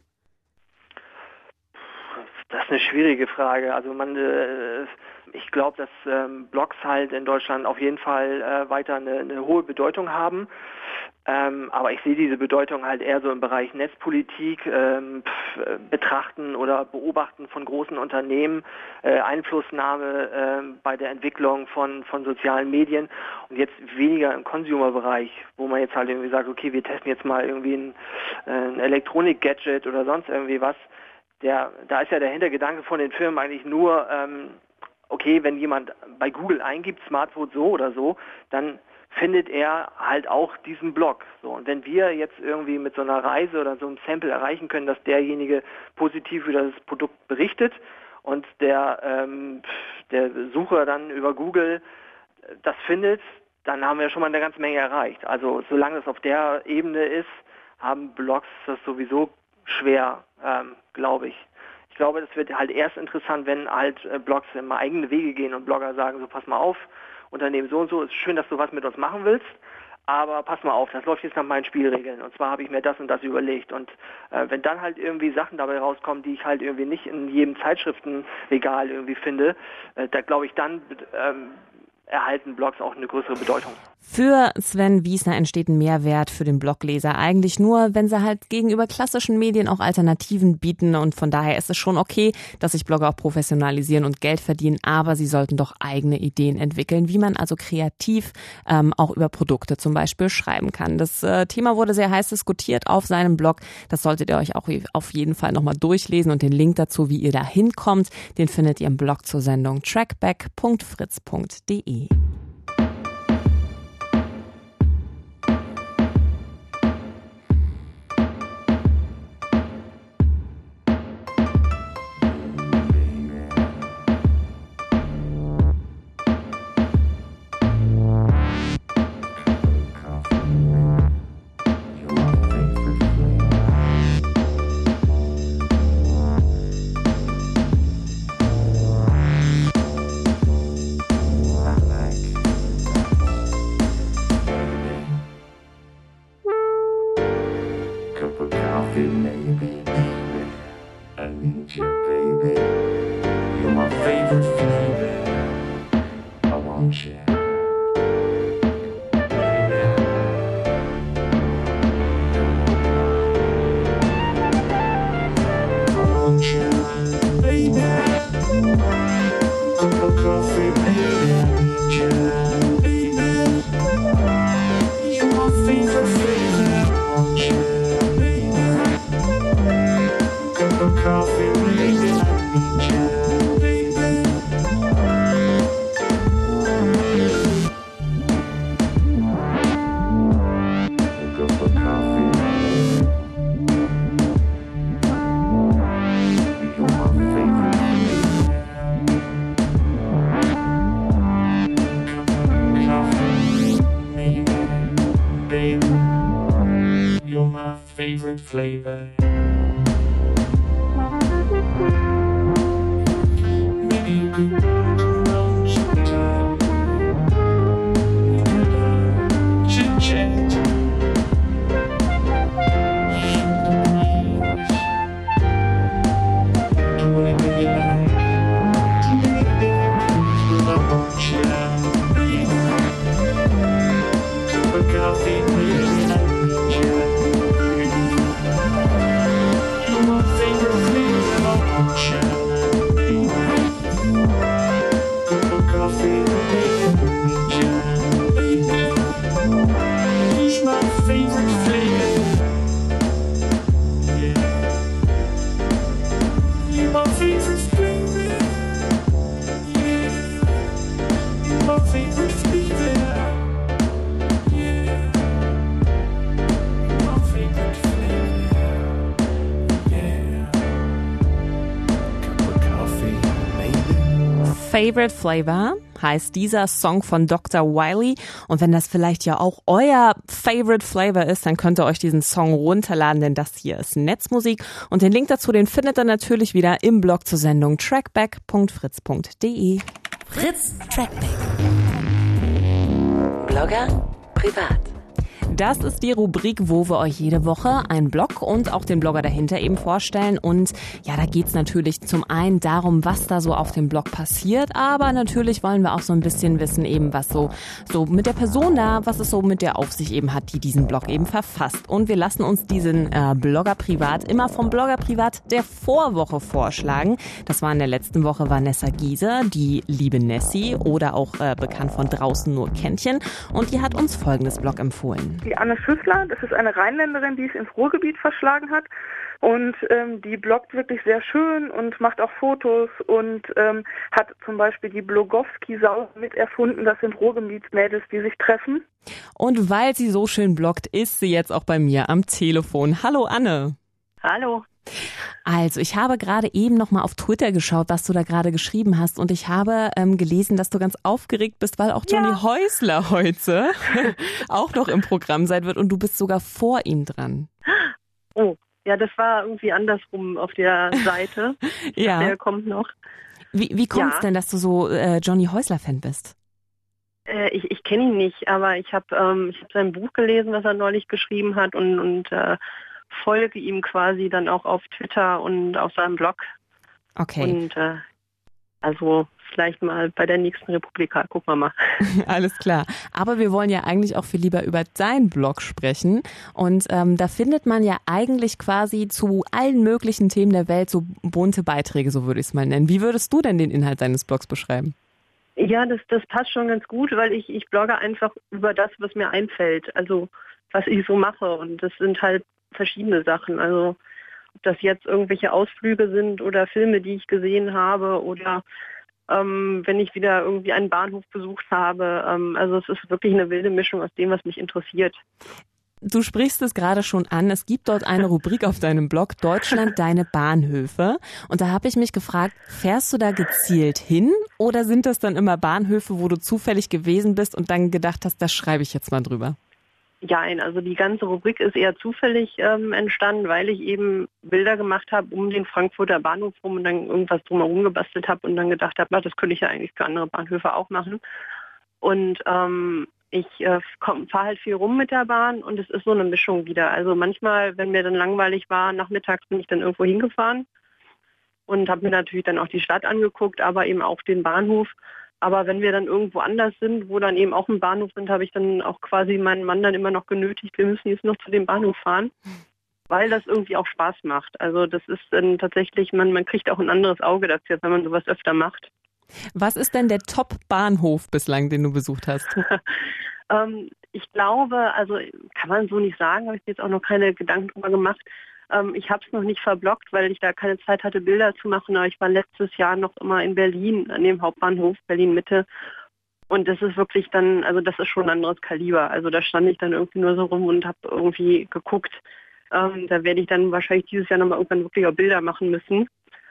Das ist eine schwierige Frage. Also ich glaube, dass Blogs halt in Deutschland auf jeden Fall weiter eine hohe Bedeutung haben. Aber ich sehe diese Bedeutung halt eher so im Bereich Netzpolitik, Betrachten oder Beobachten von großen Unternehmen, Einflussnahme bei der Entwicklung von sozialen Medien und jetzt weniger im Consumer-Bereich, wo man jetzt halt irgendwie sagt, okay, wir testen jetzt mal irgendwie ein Elektronik-Gadget oder sonst irgendwie was. Da ist ja der Hintergedanke von den Firmen eigentlich nur, okay, wenn jemand bei Google eingibt, Smartphone so oder so, dann findet er halt auch diesen Blog. So, und wenn wir jetzt irgendwie mit so einer Reise oder so einem Sample erreichen können, dass derjenige positiv über das Produkt berichtet und der Sucher dann über Google das findet, dann haben wir schon mal eine ganze Menge erreicht. Also solange es auf der Ebene ist, haben Blogs das sowieso schwer, glaube ich. Ich glaube, das wird halt erst interessant, wenn halt Blogs immer eigene Wege gehen und Blogger sagen, so pass mal auf, Unternehmen so und so, ist schön, dass du was mit uns machen willst, aber pass mal auf, das läuft jetzt nach meinen Spielregeln und zwar habe ich mir das und das überlegt und wenn dann halt irgendwie Sachen dabei rauskommen, die ich halt irgendwie nicht in jedem Zeitschriftenregal irgendwie finde, da glaube ich, dann erhalten Blogs auch eine größere Bedeutung. Für Sven Wiesner entsteht ein Mehrwert für den Blogleser eigentlich nur, wenn sie halt gegenüber klassischen Medien auch Alternativen bieten, und von daher ist es schon okay, dass sich Blogger auch professionalisieren und Geld verdienen, aber sie sollten doch eigene Ideen entwickeln, wie man also kreativ auch über Produkte zum Beispiel schreiben kann. Das Thema wurde sehr heiß diskutiert auf seinem Blog. Das solltet ihr euch auch auf jeden Fall nochmal durchlesen, und den Link dazu, wie ihr da hinkommt, den findet ihr im Blog zur Sendung trackback.fritz.de. Flavor. Favorite Flavor heißt dieser Song von Dr. Wiley. Und wenn das vielleicht ja auch euer Favorite Flavor ist, dann könnt ihr euch diesen Song runterladen, denn das hier ist Netzmusik. Und den Link dazu, den findet ihr natürlich wieder im Blog zur Sendung trackback.fritz.de. Fritz Trackback. Blogger privat. Das ist die Rubrik, wo wir euch jede Woche einen Blog und auch den Blogger dahinter eben vorstellen. Und ja, da geht's natürlich zum einen darum, was da so auf dem Blog passiert. Aber natürlich wollen wir auch so ein bisschen wissen, eben was so mit der Person da, was es so mit der auf sich eben hat, die diesen Blog eben verfasst. Und wir lassen uns diesen Blogger privat immer vom Blogger privat der Vorwoche vorschlagen. Das war in der letzten Woche Vanessa Giese, die liebe Nessie, oder auch bekannt von Draußen nur Kännchen. Und die hat uns folgendes Blog empfohlen. Die Anne Schüssler, das ist eine Rheinländerin, die es ins Ruhrgebiet verschlagen hat, und die bloggt wirklich sehr schön und macht auch Fotos und hat zum Beispiel die Blogowski-Sau mit erfunden. Das sind Ruhrgebietsmädels, die sich treffen. Und weil sie so schön bloggt, ist sie jetzt auch bei mir am Telefon. Hallo Anne. Hallo. Also, ich habe gerade eben noch mal auf Twitter geschaut, was du da gerade geschrieben hast, und ich habe gelesen, dass du ganz aufgeregt bist, weil auch Johnny Häusler heute auch noch im Programm sein wird, und du bist sogar vor ihm dran. Oh, ja, das war irgendwie andersrum auf der Seite. Ja. Der kommt noch. Wie kommt's denn, dass du so Johnny Häusler-Fan bist? Ich kenne ihn nicht, aber ich hab sein Buch gelesen, was er neulich geschrieben hat, und folge ihm quasi dann auch auf Twitter und auf seinem Blog. Okay. Und Also vielleicht mal bei der nächsten Republika, gucken wir mal. Alles klar. Aber wir wollen ja eigentlich auch viel lieber über deinen Blog sprechen. Und da findet man ja eigentlich quasi zu allen möglichen Themen der Welt so bunte Beiträge, so würde ich es mal nennen. Wie würdest du denn den Inhalt deines Blogs beschreiben? Ja, das passt schon ganz gut, weil ich blogge einfach über das, was mir einfällt. Also was ich so mache. Und das sind halt verschiedene Sachen. Also ob das jetzt irgendwelche Ausflüge sind oder Filme, die ich gesehen habe oder wenn ich wieder irgendwie einen Bahnhof besucht habe. Also es ist wirklich eine wilde Mischung aus dem, was mich interessiert. Du sprichst es gerade schon an. Es gibt dort eine Rubrik auf deinem Blog, Deutschland, deine Bahnhöfe. Und da habe ich mich gefragt, fährst du da gezielt hin oder sind das dann immer Bahnhöfe, wo du zufällig gewesen bist und dann gedacht hast, da schreibe ich jetzt mal drüber? Ja, also die ganze Rubrik ist eher zufällig entstanden, weil ich eben Bilder gemacht habe um den Frankfurter Bahnhof rum und dann irgendwas drumherum gebastelt habe und dann gedacht habe, das könnte ich ja eigentlich für andere Bahnhöfe auch machen. Und ich fahre halt viel rum mit der Bahn und es ist so eine Mischung wieder. Also manchmal, wenn mir dann langweilig war, nachmittags bin ich dann irgendwo hingefahren und habe mir natürlich dann auch die Stadt angeguckt, aber eben auch den Bahnhof. Aber wenn wir dann irgendwo anders sind, wo dann eben auch ein Bahnhof sind, habe ich dann auch quasi meinen Mann dann immer noch genötigt, wir müssen jetzt noch zu dem Bahnhof fahren, weil das irgendwie auch Spaß macht. Also das ist dann tatsächlich, man kriegt auch ein anderes Auge dafür, wenn man sowas öfter macht. Was ist denn der Top-Bahnhof bislang, den du besucht hast? Ich glaube, also kann man so nicht sagen, habe ich mir jetzt auch noch keine Gedanken drüber gemacht. Ich habe es noch nicht verbloggt, weil ich da keine Zeit hatte, Bilder zu machen. Aber ich war letztes Jahr noch immer in Berlin, an dem Hauptbahnhof, Berlin-Mitte. Und das ist wirklich dann, also das ist schon ein anderes Kaliber. Also da stand ich dann irgendwie nur so rum und habe irgendwie geguckt. Da werde ich dann wahrscheinlich dieses Jahr nochmal irgendwann wirklich auch Bilder machen müssen.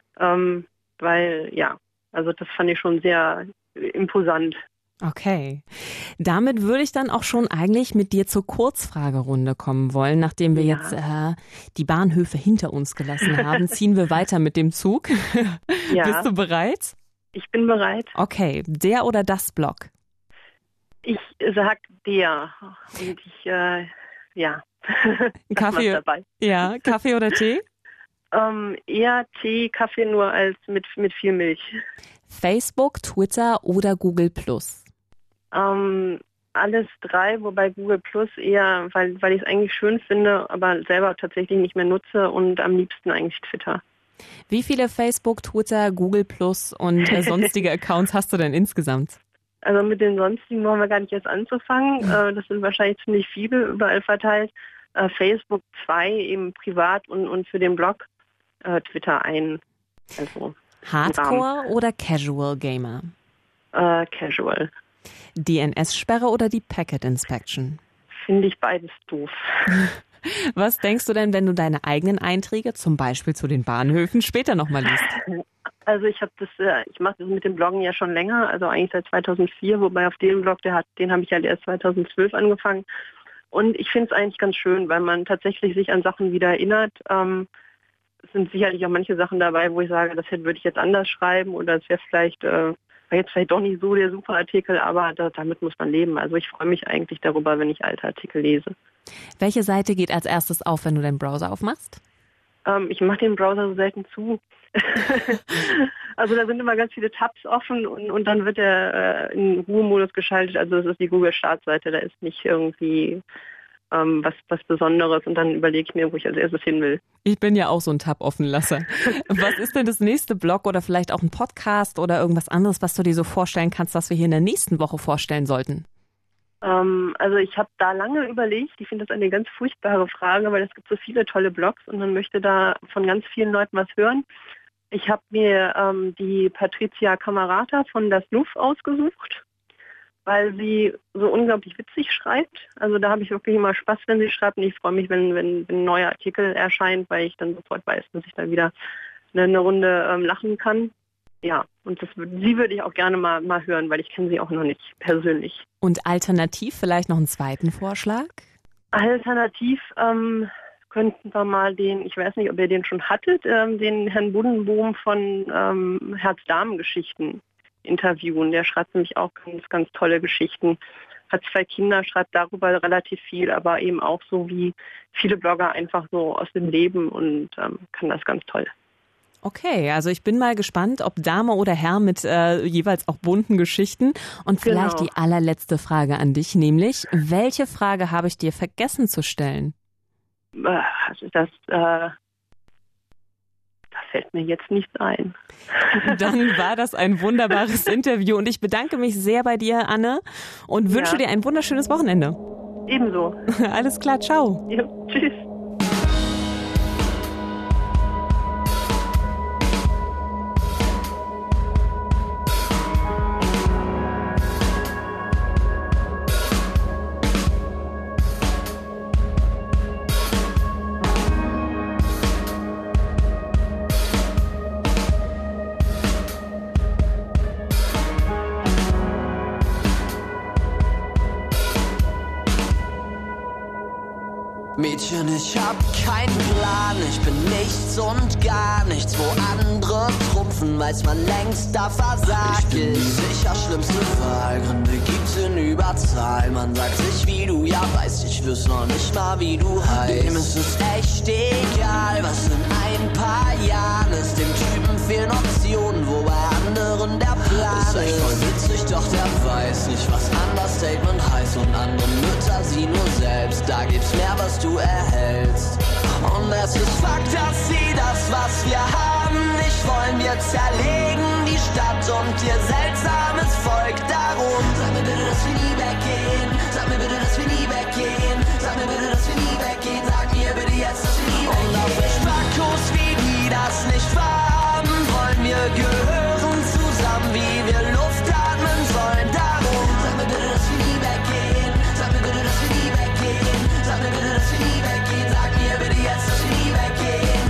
Weil, ja, also das fand ich schon sehr imposant. Okay. Damit würde ich dann auch schon eigentlich mit dir zur Kurzfragerunde kommen wollen. Nachdem wir jetzt die Bahnhöfe hinter uns gelassen haben, ziehen wir weiter mit dem Zug. Ja. Bist du bereit? Ich bin bereit. Okay. Der oder das Blog? Ich sag der. Und ich, ja. Kaffee, dabei. Ja, Kaffee oder Tee? Eher Tee, Kaffee nur als mit viel Milch. Facebook, Twitter oder Google+? Alles drei, wobei Google Plus eher, weil ich es eigentlich schön finde, aber selber tatsächlich nicht mehr nutze und am liebsten eigentlich Twitter. Wie viele Facebook, Twitter, Google Plus und sonstige Accounts hast du denn insgesamt? Also mit den sonstigen brauchen wir gar nicht erst anzufangen. Das sind wahrscheinlich ziemlich viele überall verteilt. Facebook 2 eben privat und für den Blog, Twitter 1. Also Hardcore oder Casual Gamer? Casual. DNS-Sperre oder die Packet Inspection? Finde ich beides doof. Was denkst du denn, wenn du deine eigenen Einträge, zum Beispiel zu den Bahnhöfen, später nochmal liest? Also ich mache das mit dem Bloggen ja schon länger, also eigentlich seit 2004, wobei auf dem Blog, den habe ich halt erst 2012 angefangen. Und ich finde es eigentlich ganz schön, weil man tatsächlich sich an Sachen wieder erinnert. Es sind sicherlich auch manche Sachen dabei, wo ich sage, das würde ich jetzt anders schreiben oder es wäre vielleicht jetzt vielleicht doch nicht so der super Artikel, aber damit muss man leben. Also ich freue mich eigentlich darüber, wenn ich alte Artikel lese. Welche Seite geht als erstes auf, wenn du deinen Browser aufmachst? Ich mache den Browser so selten zu. Also da sind immer ganz viele Tabs offen und dann wird er in Ruhemodus geschaltet. Also das ist die Google-Startseite, da ist nicht irgendwie was Besonderes und dann überlege ich mir, wo ich als erstes hin will. Ich bin ja auch so ein Tab-Offenlasser. Was ist denn das nächste Blog oder vielleicht auch ein Podcast oder irgendwas anderes, was du dir so vorstellen kannst, was wir hier in der nächsten Woche vorstellen sollten? Also ich habe da lange überlegt. Ich finde das eine ganz furchtbare Frage, weil es gibt so viele tolle Blogs und man möchte da von ganz vielen Leuten was hören. Ich habe mir die Patricia Camerata von Das Luff ausgesucht, weil sie so unglaublich witzig schreibt. Also da habe ich wirklich immer Spaß, wenn sie schreibt. Und ich freue mich, wenn ein neuer Artikel erscheint, weil ich dann sofort weiß, dass ich dann wieder eine Runde lachen kann. Ja, und sie würde ich auch gerne mal hören, weil ich kenne sie auch noch nicht persönlich. Und alternativ vielleicht noch einen zweiten Vorschlag? Alternativ könnten wir mal ich weiß nicht, ob ihr den schon hattet, den Herrn Buddenboom von Herz-Darm-Geschichten interviewen. Der schreibt nämlich auch ganz, ganz tolle Geschichten. Hat 2 Kinder, schreibt darüber relativ viel, aber eben auch so wie viele Blogger einfach so aus dem Leben und kann das ganz toll. Okay, also ich bin mal gespannt, ob Dame oder Herr mit jeweils auch bunten Geschichten. Und vielleicht die allerletzte Frage an dich, nämlich, welche Frage habe ich dir vergessen zu stellen? Da fällt mir jetzt nichts ein. Dann war das ein wunderbares Interview und ich bedanke mich sehr bei dir, Anne, und wünsche dir ein wunderschönes Wochenende. Ebenso. Alles klar, ciao. Ja, tschüss. Mädchen, ich hab keinen Plan, ich bin nichts und gar nichts, wo andere trumpfen, weiß man längst, da versag ich. Bin die sicher schlimmste Wahl, Gründe gibt's in Überzahl, man sagt sich wie du, ja weißt, ich wüsste noch nicht mal wie du heißt. Dem ist es echt egal, was in ein paar Jahren ist, dem Typen fehlen Optionen, wo bei anderen der Plan ist. Echt voll witzig, doch der weiß nicht, was Understatement heißt und andere Mütter sie nur selbst, da gibt's mehr, was du erhältst. Und es ist Fakt, dass sie das, was wir haben, nicht wollen. Wir zerlegen die Stadt und ihr seltsames Volk darum. Sag mir bitte, dass wir nie weggehen. Sag mir bitte, dass wir nie weggehen. Sag mir bitte, dass wir nie weggehen. Sag mir bitte jetzt, dass wir nie weggehen. Und auf Spackos, wie die das nicht wahrhaben, wollen wir gehören zusammen, wie wir Luft atmen sollen. Darum, sag mir bitte, dass wir nie weggehen. Sag mir bitte, dass wir nie weggehen. Sag mir bitte, dass wir nie weggehen. Sag mir bitte jetzt, dass wir nie weggehen.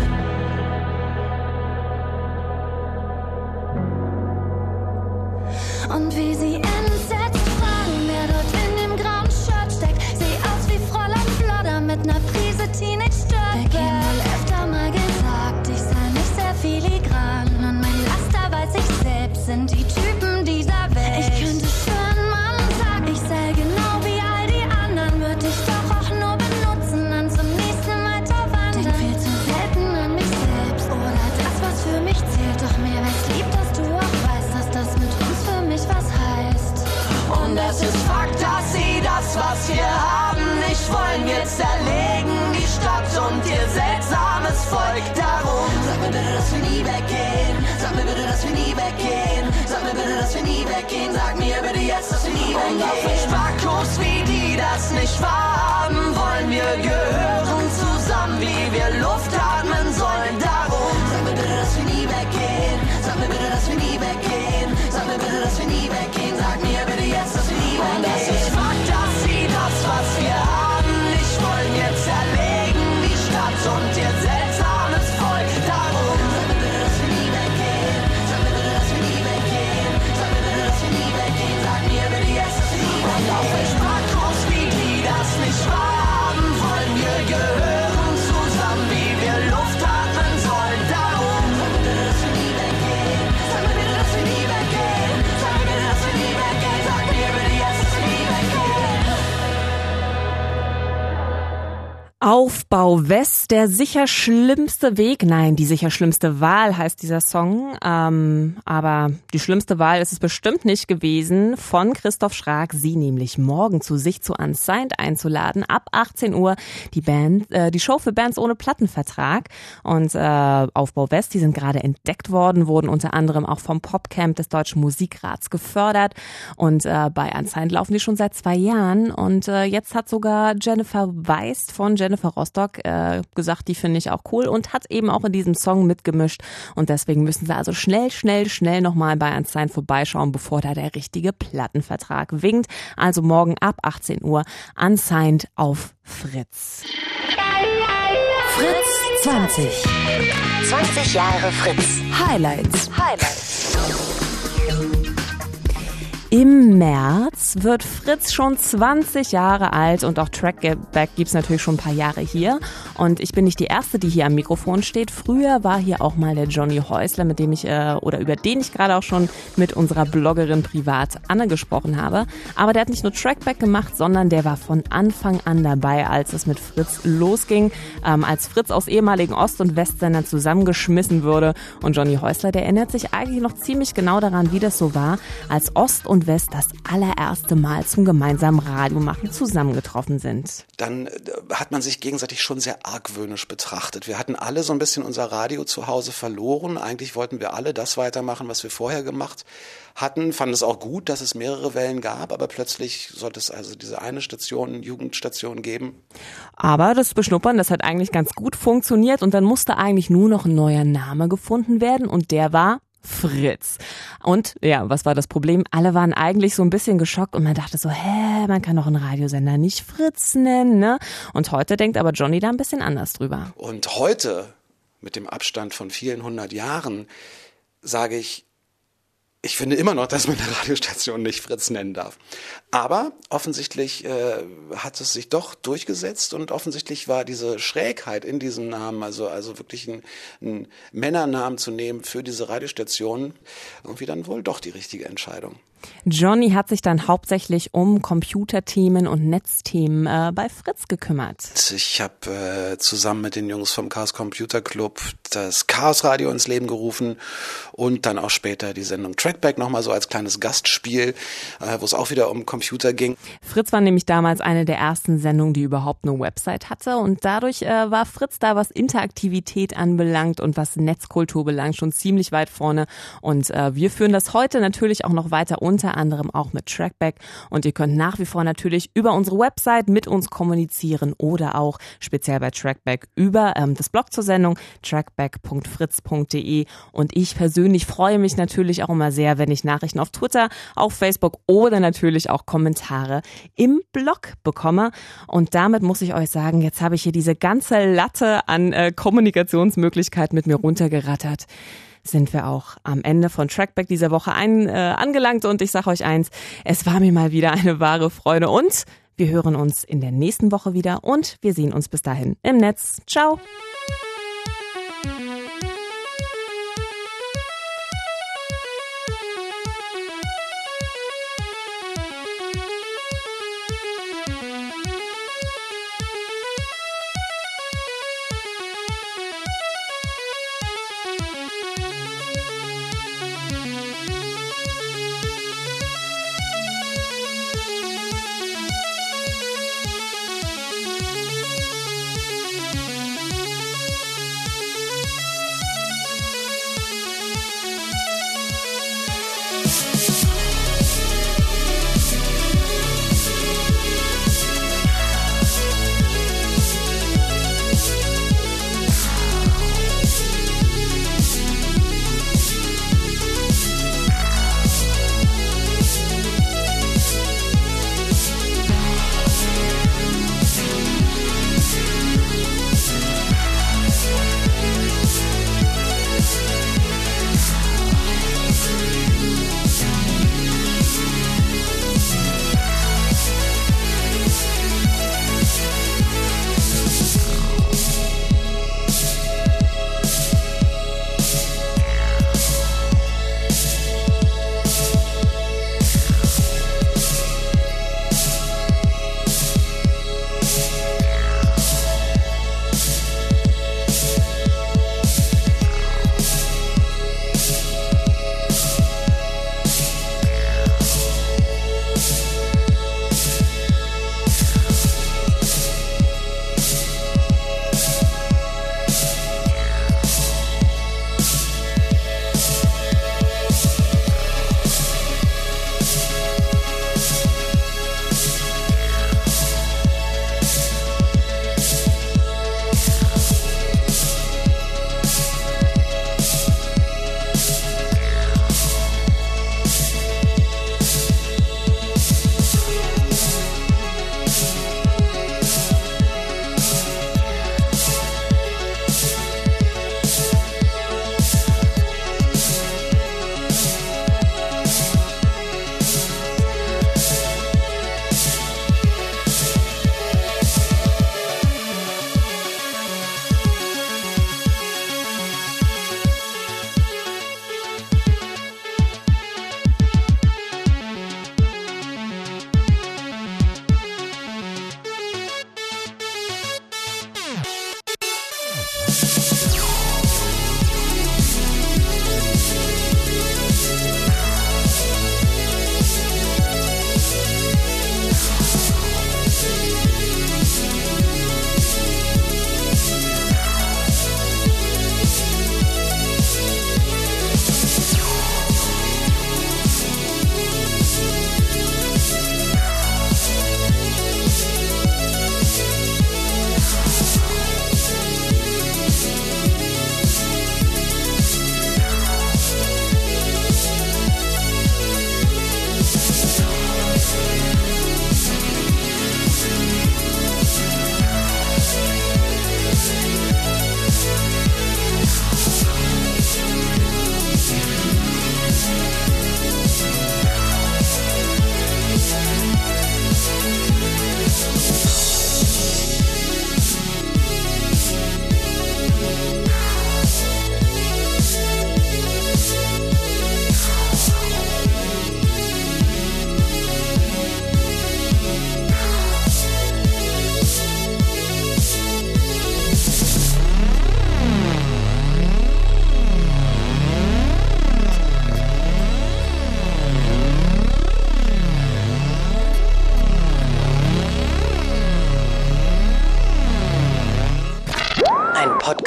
Und wie sie entsetzt fragen, wer dort in dem grauen Shirt steckt. Seh aus wie Fräulein Flodder mit ner Prise Teenage-Dirtbag. Der Kinder öfter mal gesagt, ich sei nicht sehr filigran. Und mein Laster weiß ich selbst, sind die Typen dieser Welt. Ich könnte schwören, man sagt, ich sei genau wie all die anderen. Würde ich doch auch nur benutzen, dann zum nächsten weiter wandern. Denk viel zu selten an mich selbst oder das, was für mich zählt. Doch mir wär's lieb, dass du auch weißt, dass das mit uns für mich was heißt. Und es ist Fakt, dass sie das, was wir haben, nicht wollen. Wir zerlegen die Stadt und ihr seltsames Volk darum. Sag mir bitte, dass wir nie weggehen. Sag mir bitte, dass wir nie weggehen. Sag mir bitte, dass wir nie weggehen. Sag mir bitte jetzt, dass wir nie weggehen. Und auf Spackos, wie die das nicht wahrhaben, wollen wir gehören zusammen, wie wir Luft atmen sollen. Darum, sag mir bitte, dass wir nie weggehen. Sag mir bitte, dass wir nie weggehen. Sag mir bitte, dass wir nie weggehen. Sag mir bitte jetzt, dass wir nie weggehen. Und es ist Fakt, dass sie das, was wir haben, nicht wollen. Wir zerlegen die Stadt und ihr seltsames Volk. Darum, sag mir bitte, dass wir nie weggehen. Sag mir bitte, dass wir nie weggehen. Sag mir bitte, dass wir nie weggehen. Sag mir bitte jetzt, dass wir nie weggehen. Und auf Spackos, wie die das nicht wahrhaben, wollen wir gehören zusammen, wie wir Luft atmen sollen. Darum, sag mir bitte, dass wir nie weggehen. Sag mir bitte, dass wir nie weggehen. Sag mir bitte, dass wir nie weggehen. Sag mir bitte jetzt, dass wir nie weggehen. Aufbau West, der sicher schlimmste Weg, nein, die sicher schlimmste Wahl heißt dieser Song, aber die schlimmste Wahl ist es bestimmt nicht gewesen, von Christoph Schrag, sie nämlich morgen zu sich zu Unsigned einzuladen, ab 18 Uhr die Show für Bands ohne Plattenvertrag. Und Aufbau West, die sind gerade entdeckt worden, wurden unter anderem auch vom Popcamp des Deutschen Musikrats gefördert und bei Unsigned laufen die schon seit 2 Jahren und jetzt hat sogar Jennifer Weist von Jennifer Rostock gesagt, die finde ich auch cool und hat eben auch in diesem Song mitgemischt und deswegen müssen sie also schnell nochmal bei Unsigned vorbeischauen, bevor da der richtige Plattenvertrag winkt. Also morgen ab 18 Uhr Unsigned auf Fritz. Fritz 20. 20 Jahre Fritz. Highlights. Im März wird Fritz schon 20 Jahre alt und auch Trackback gibt's natürlich schon ein paar Jahre hier. Und ich bin nicht die Erste, die hier am Mikrofon steht. Früher war hier auch mal der Johnny Häusler, mit dem ich über den ich gerade auch schon mit unserer Bloggerin privat Anne gesprochen habe. Aber der hat nicht nur Trackback gemacht, sondern der war von Anfang an dabei, als es mit Fritz losging, als Fritz aus ehemaligen Ost- und Westsendern zusammengeschmissen wurde. Und Johnny Häusler, der erinnert sich eigentlich noch ziemlich genau daran, wie das so war, als Ost und West das allererste Mal zum gemeinsamen Radiomachen zusammengetroffen sind. Dann hat man sich gegenseitig schon sehr argwöhnisch betrachtet. Wir hatten alle so ein bisschen unser Radio zu Hause verloren. Eigentlich wollten wir alle das weitermachen, was wir vorher gemacht hatten. Fanden es auch gut, dass es mehrere Wellen gab, aber plötzlich sollte es also diese eine Station, Jugendstation geben. Aber das Beschnuppern, das hat eigentlich ganz gut funktioniert und dann musste eigentlich nur noch ein neuer Name gefunden werden und der war Fritz. Und ja, was war das Problem? Alle waren eigentlich so ein bisschen geschockt und man dachte so, man kann doch einen Radiosender nicht Fritz nennen, ne? Und heute denkt aber Johnny da ein bisschen anders drüber. Und heute, mit dem Abstand von vielen 100 Jahren, sage ich finde immer noch, dass man eine Radiostation nicht Fritz nennen darf. Aber offensichtlich hat es sich doch durchgesetzt und offensichtlich war diese Schrägheit in diesem Namen, also wirklich einen Männernamen zu nehmen für diese Radiostation, irgendwie dann wohl doch die richtige Entscheidung. Johnny hat sich dann hauptsächlich um Computerthemen und Netzthemen bei Fritz gekümmert. Ich habe zusammen mit den Jungs vom Chaos Computer Club das Chaos Radio ins Leben gerufen und dann auch später die Sendung Trackback nochmal so als kleines Gastspiel, wo es auch wieder um Computer ging. Fritz war nämlich damals eine der ersten Sendungen, die überhaupt eine Website hatte und dadurch war Fritz da, was Interaktivität anbelangt und was Netzkultur belangt, schon ziemlich weit vorne und wir führen das heute natürlich auch noch weiter unter anderem auch mit Trackback und ihr könnt nach wie vor natürlich über unsere Website mit uns kommunizieren oder auch speziell bei Trackback über das Blog zur Sendung trackback.fritz.de und ich persönlich freue mich natürlich auch immer sehr, wenn ich Nachrichten auf Twitter, auf Facebook oder natürlich auch Kommentare im Blog bekomme und damit muss ich euch sagen, jetzt habe ich hier diese ganze Latte an Kommunikationsmöglichkeiten mit mir runtergerattert. Sind wir auch am Ende von Trackback dieser Woche angelangt und ich sage euch eins, es war mir mal wieder eine wahre Freude und wir hören uns in der nächsten Woche wieder und wir sehen uns bis dahin im Netz. Ciao!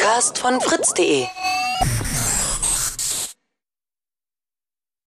Podcast von fritz.de.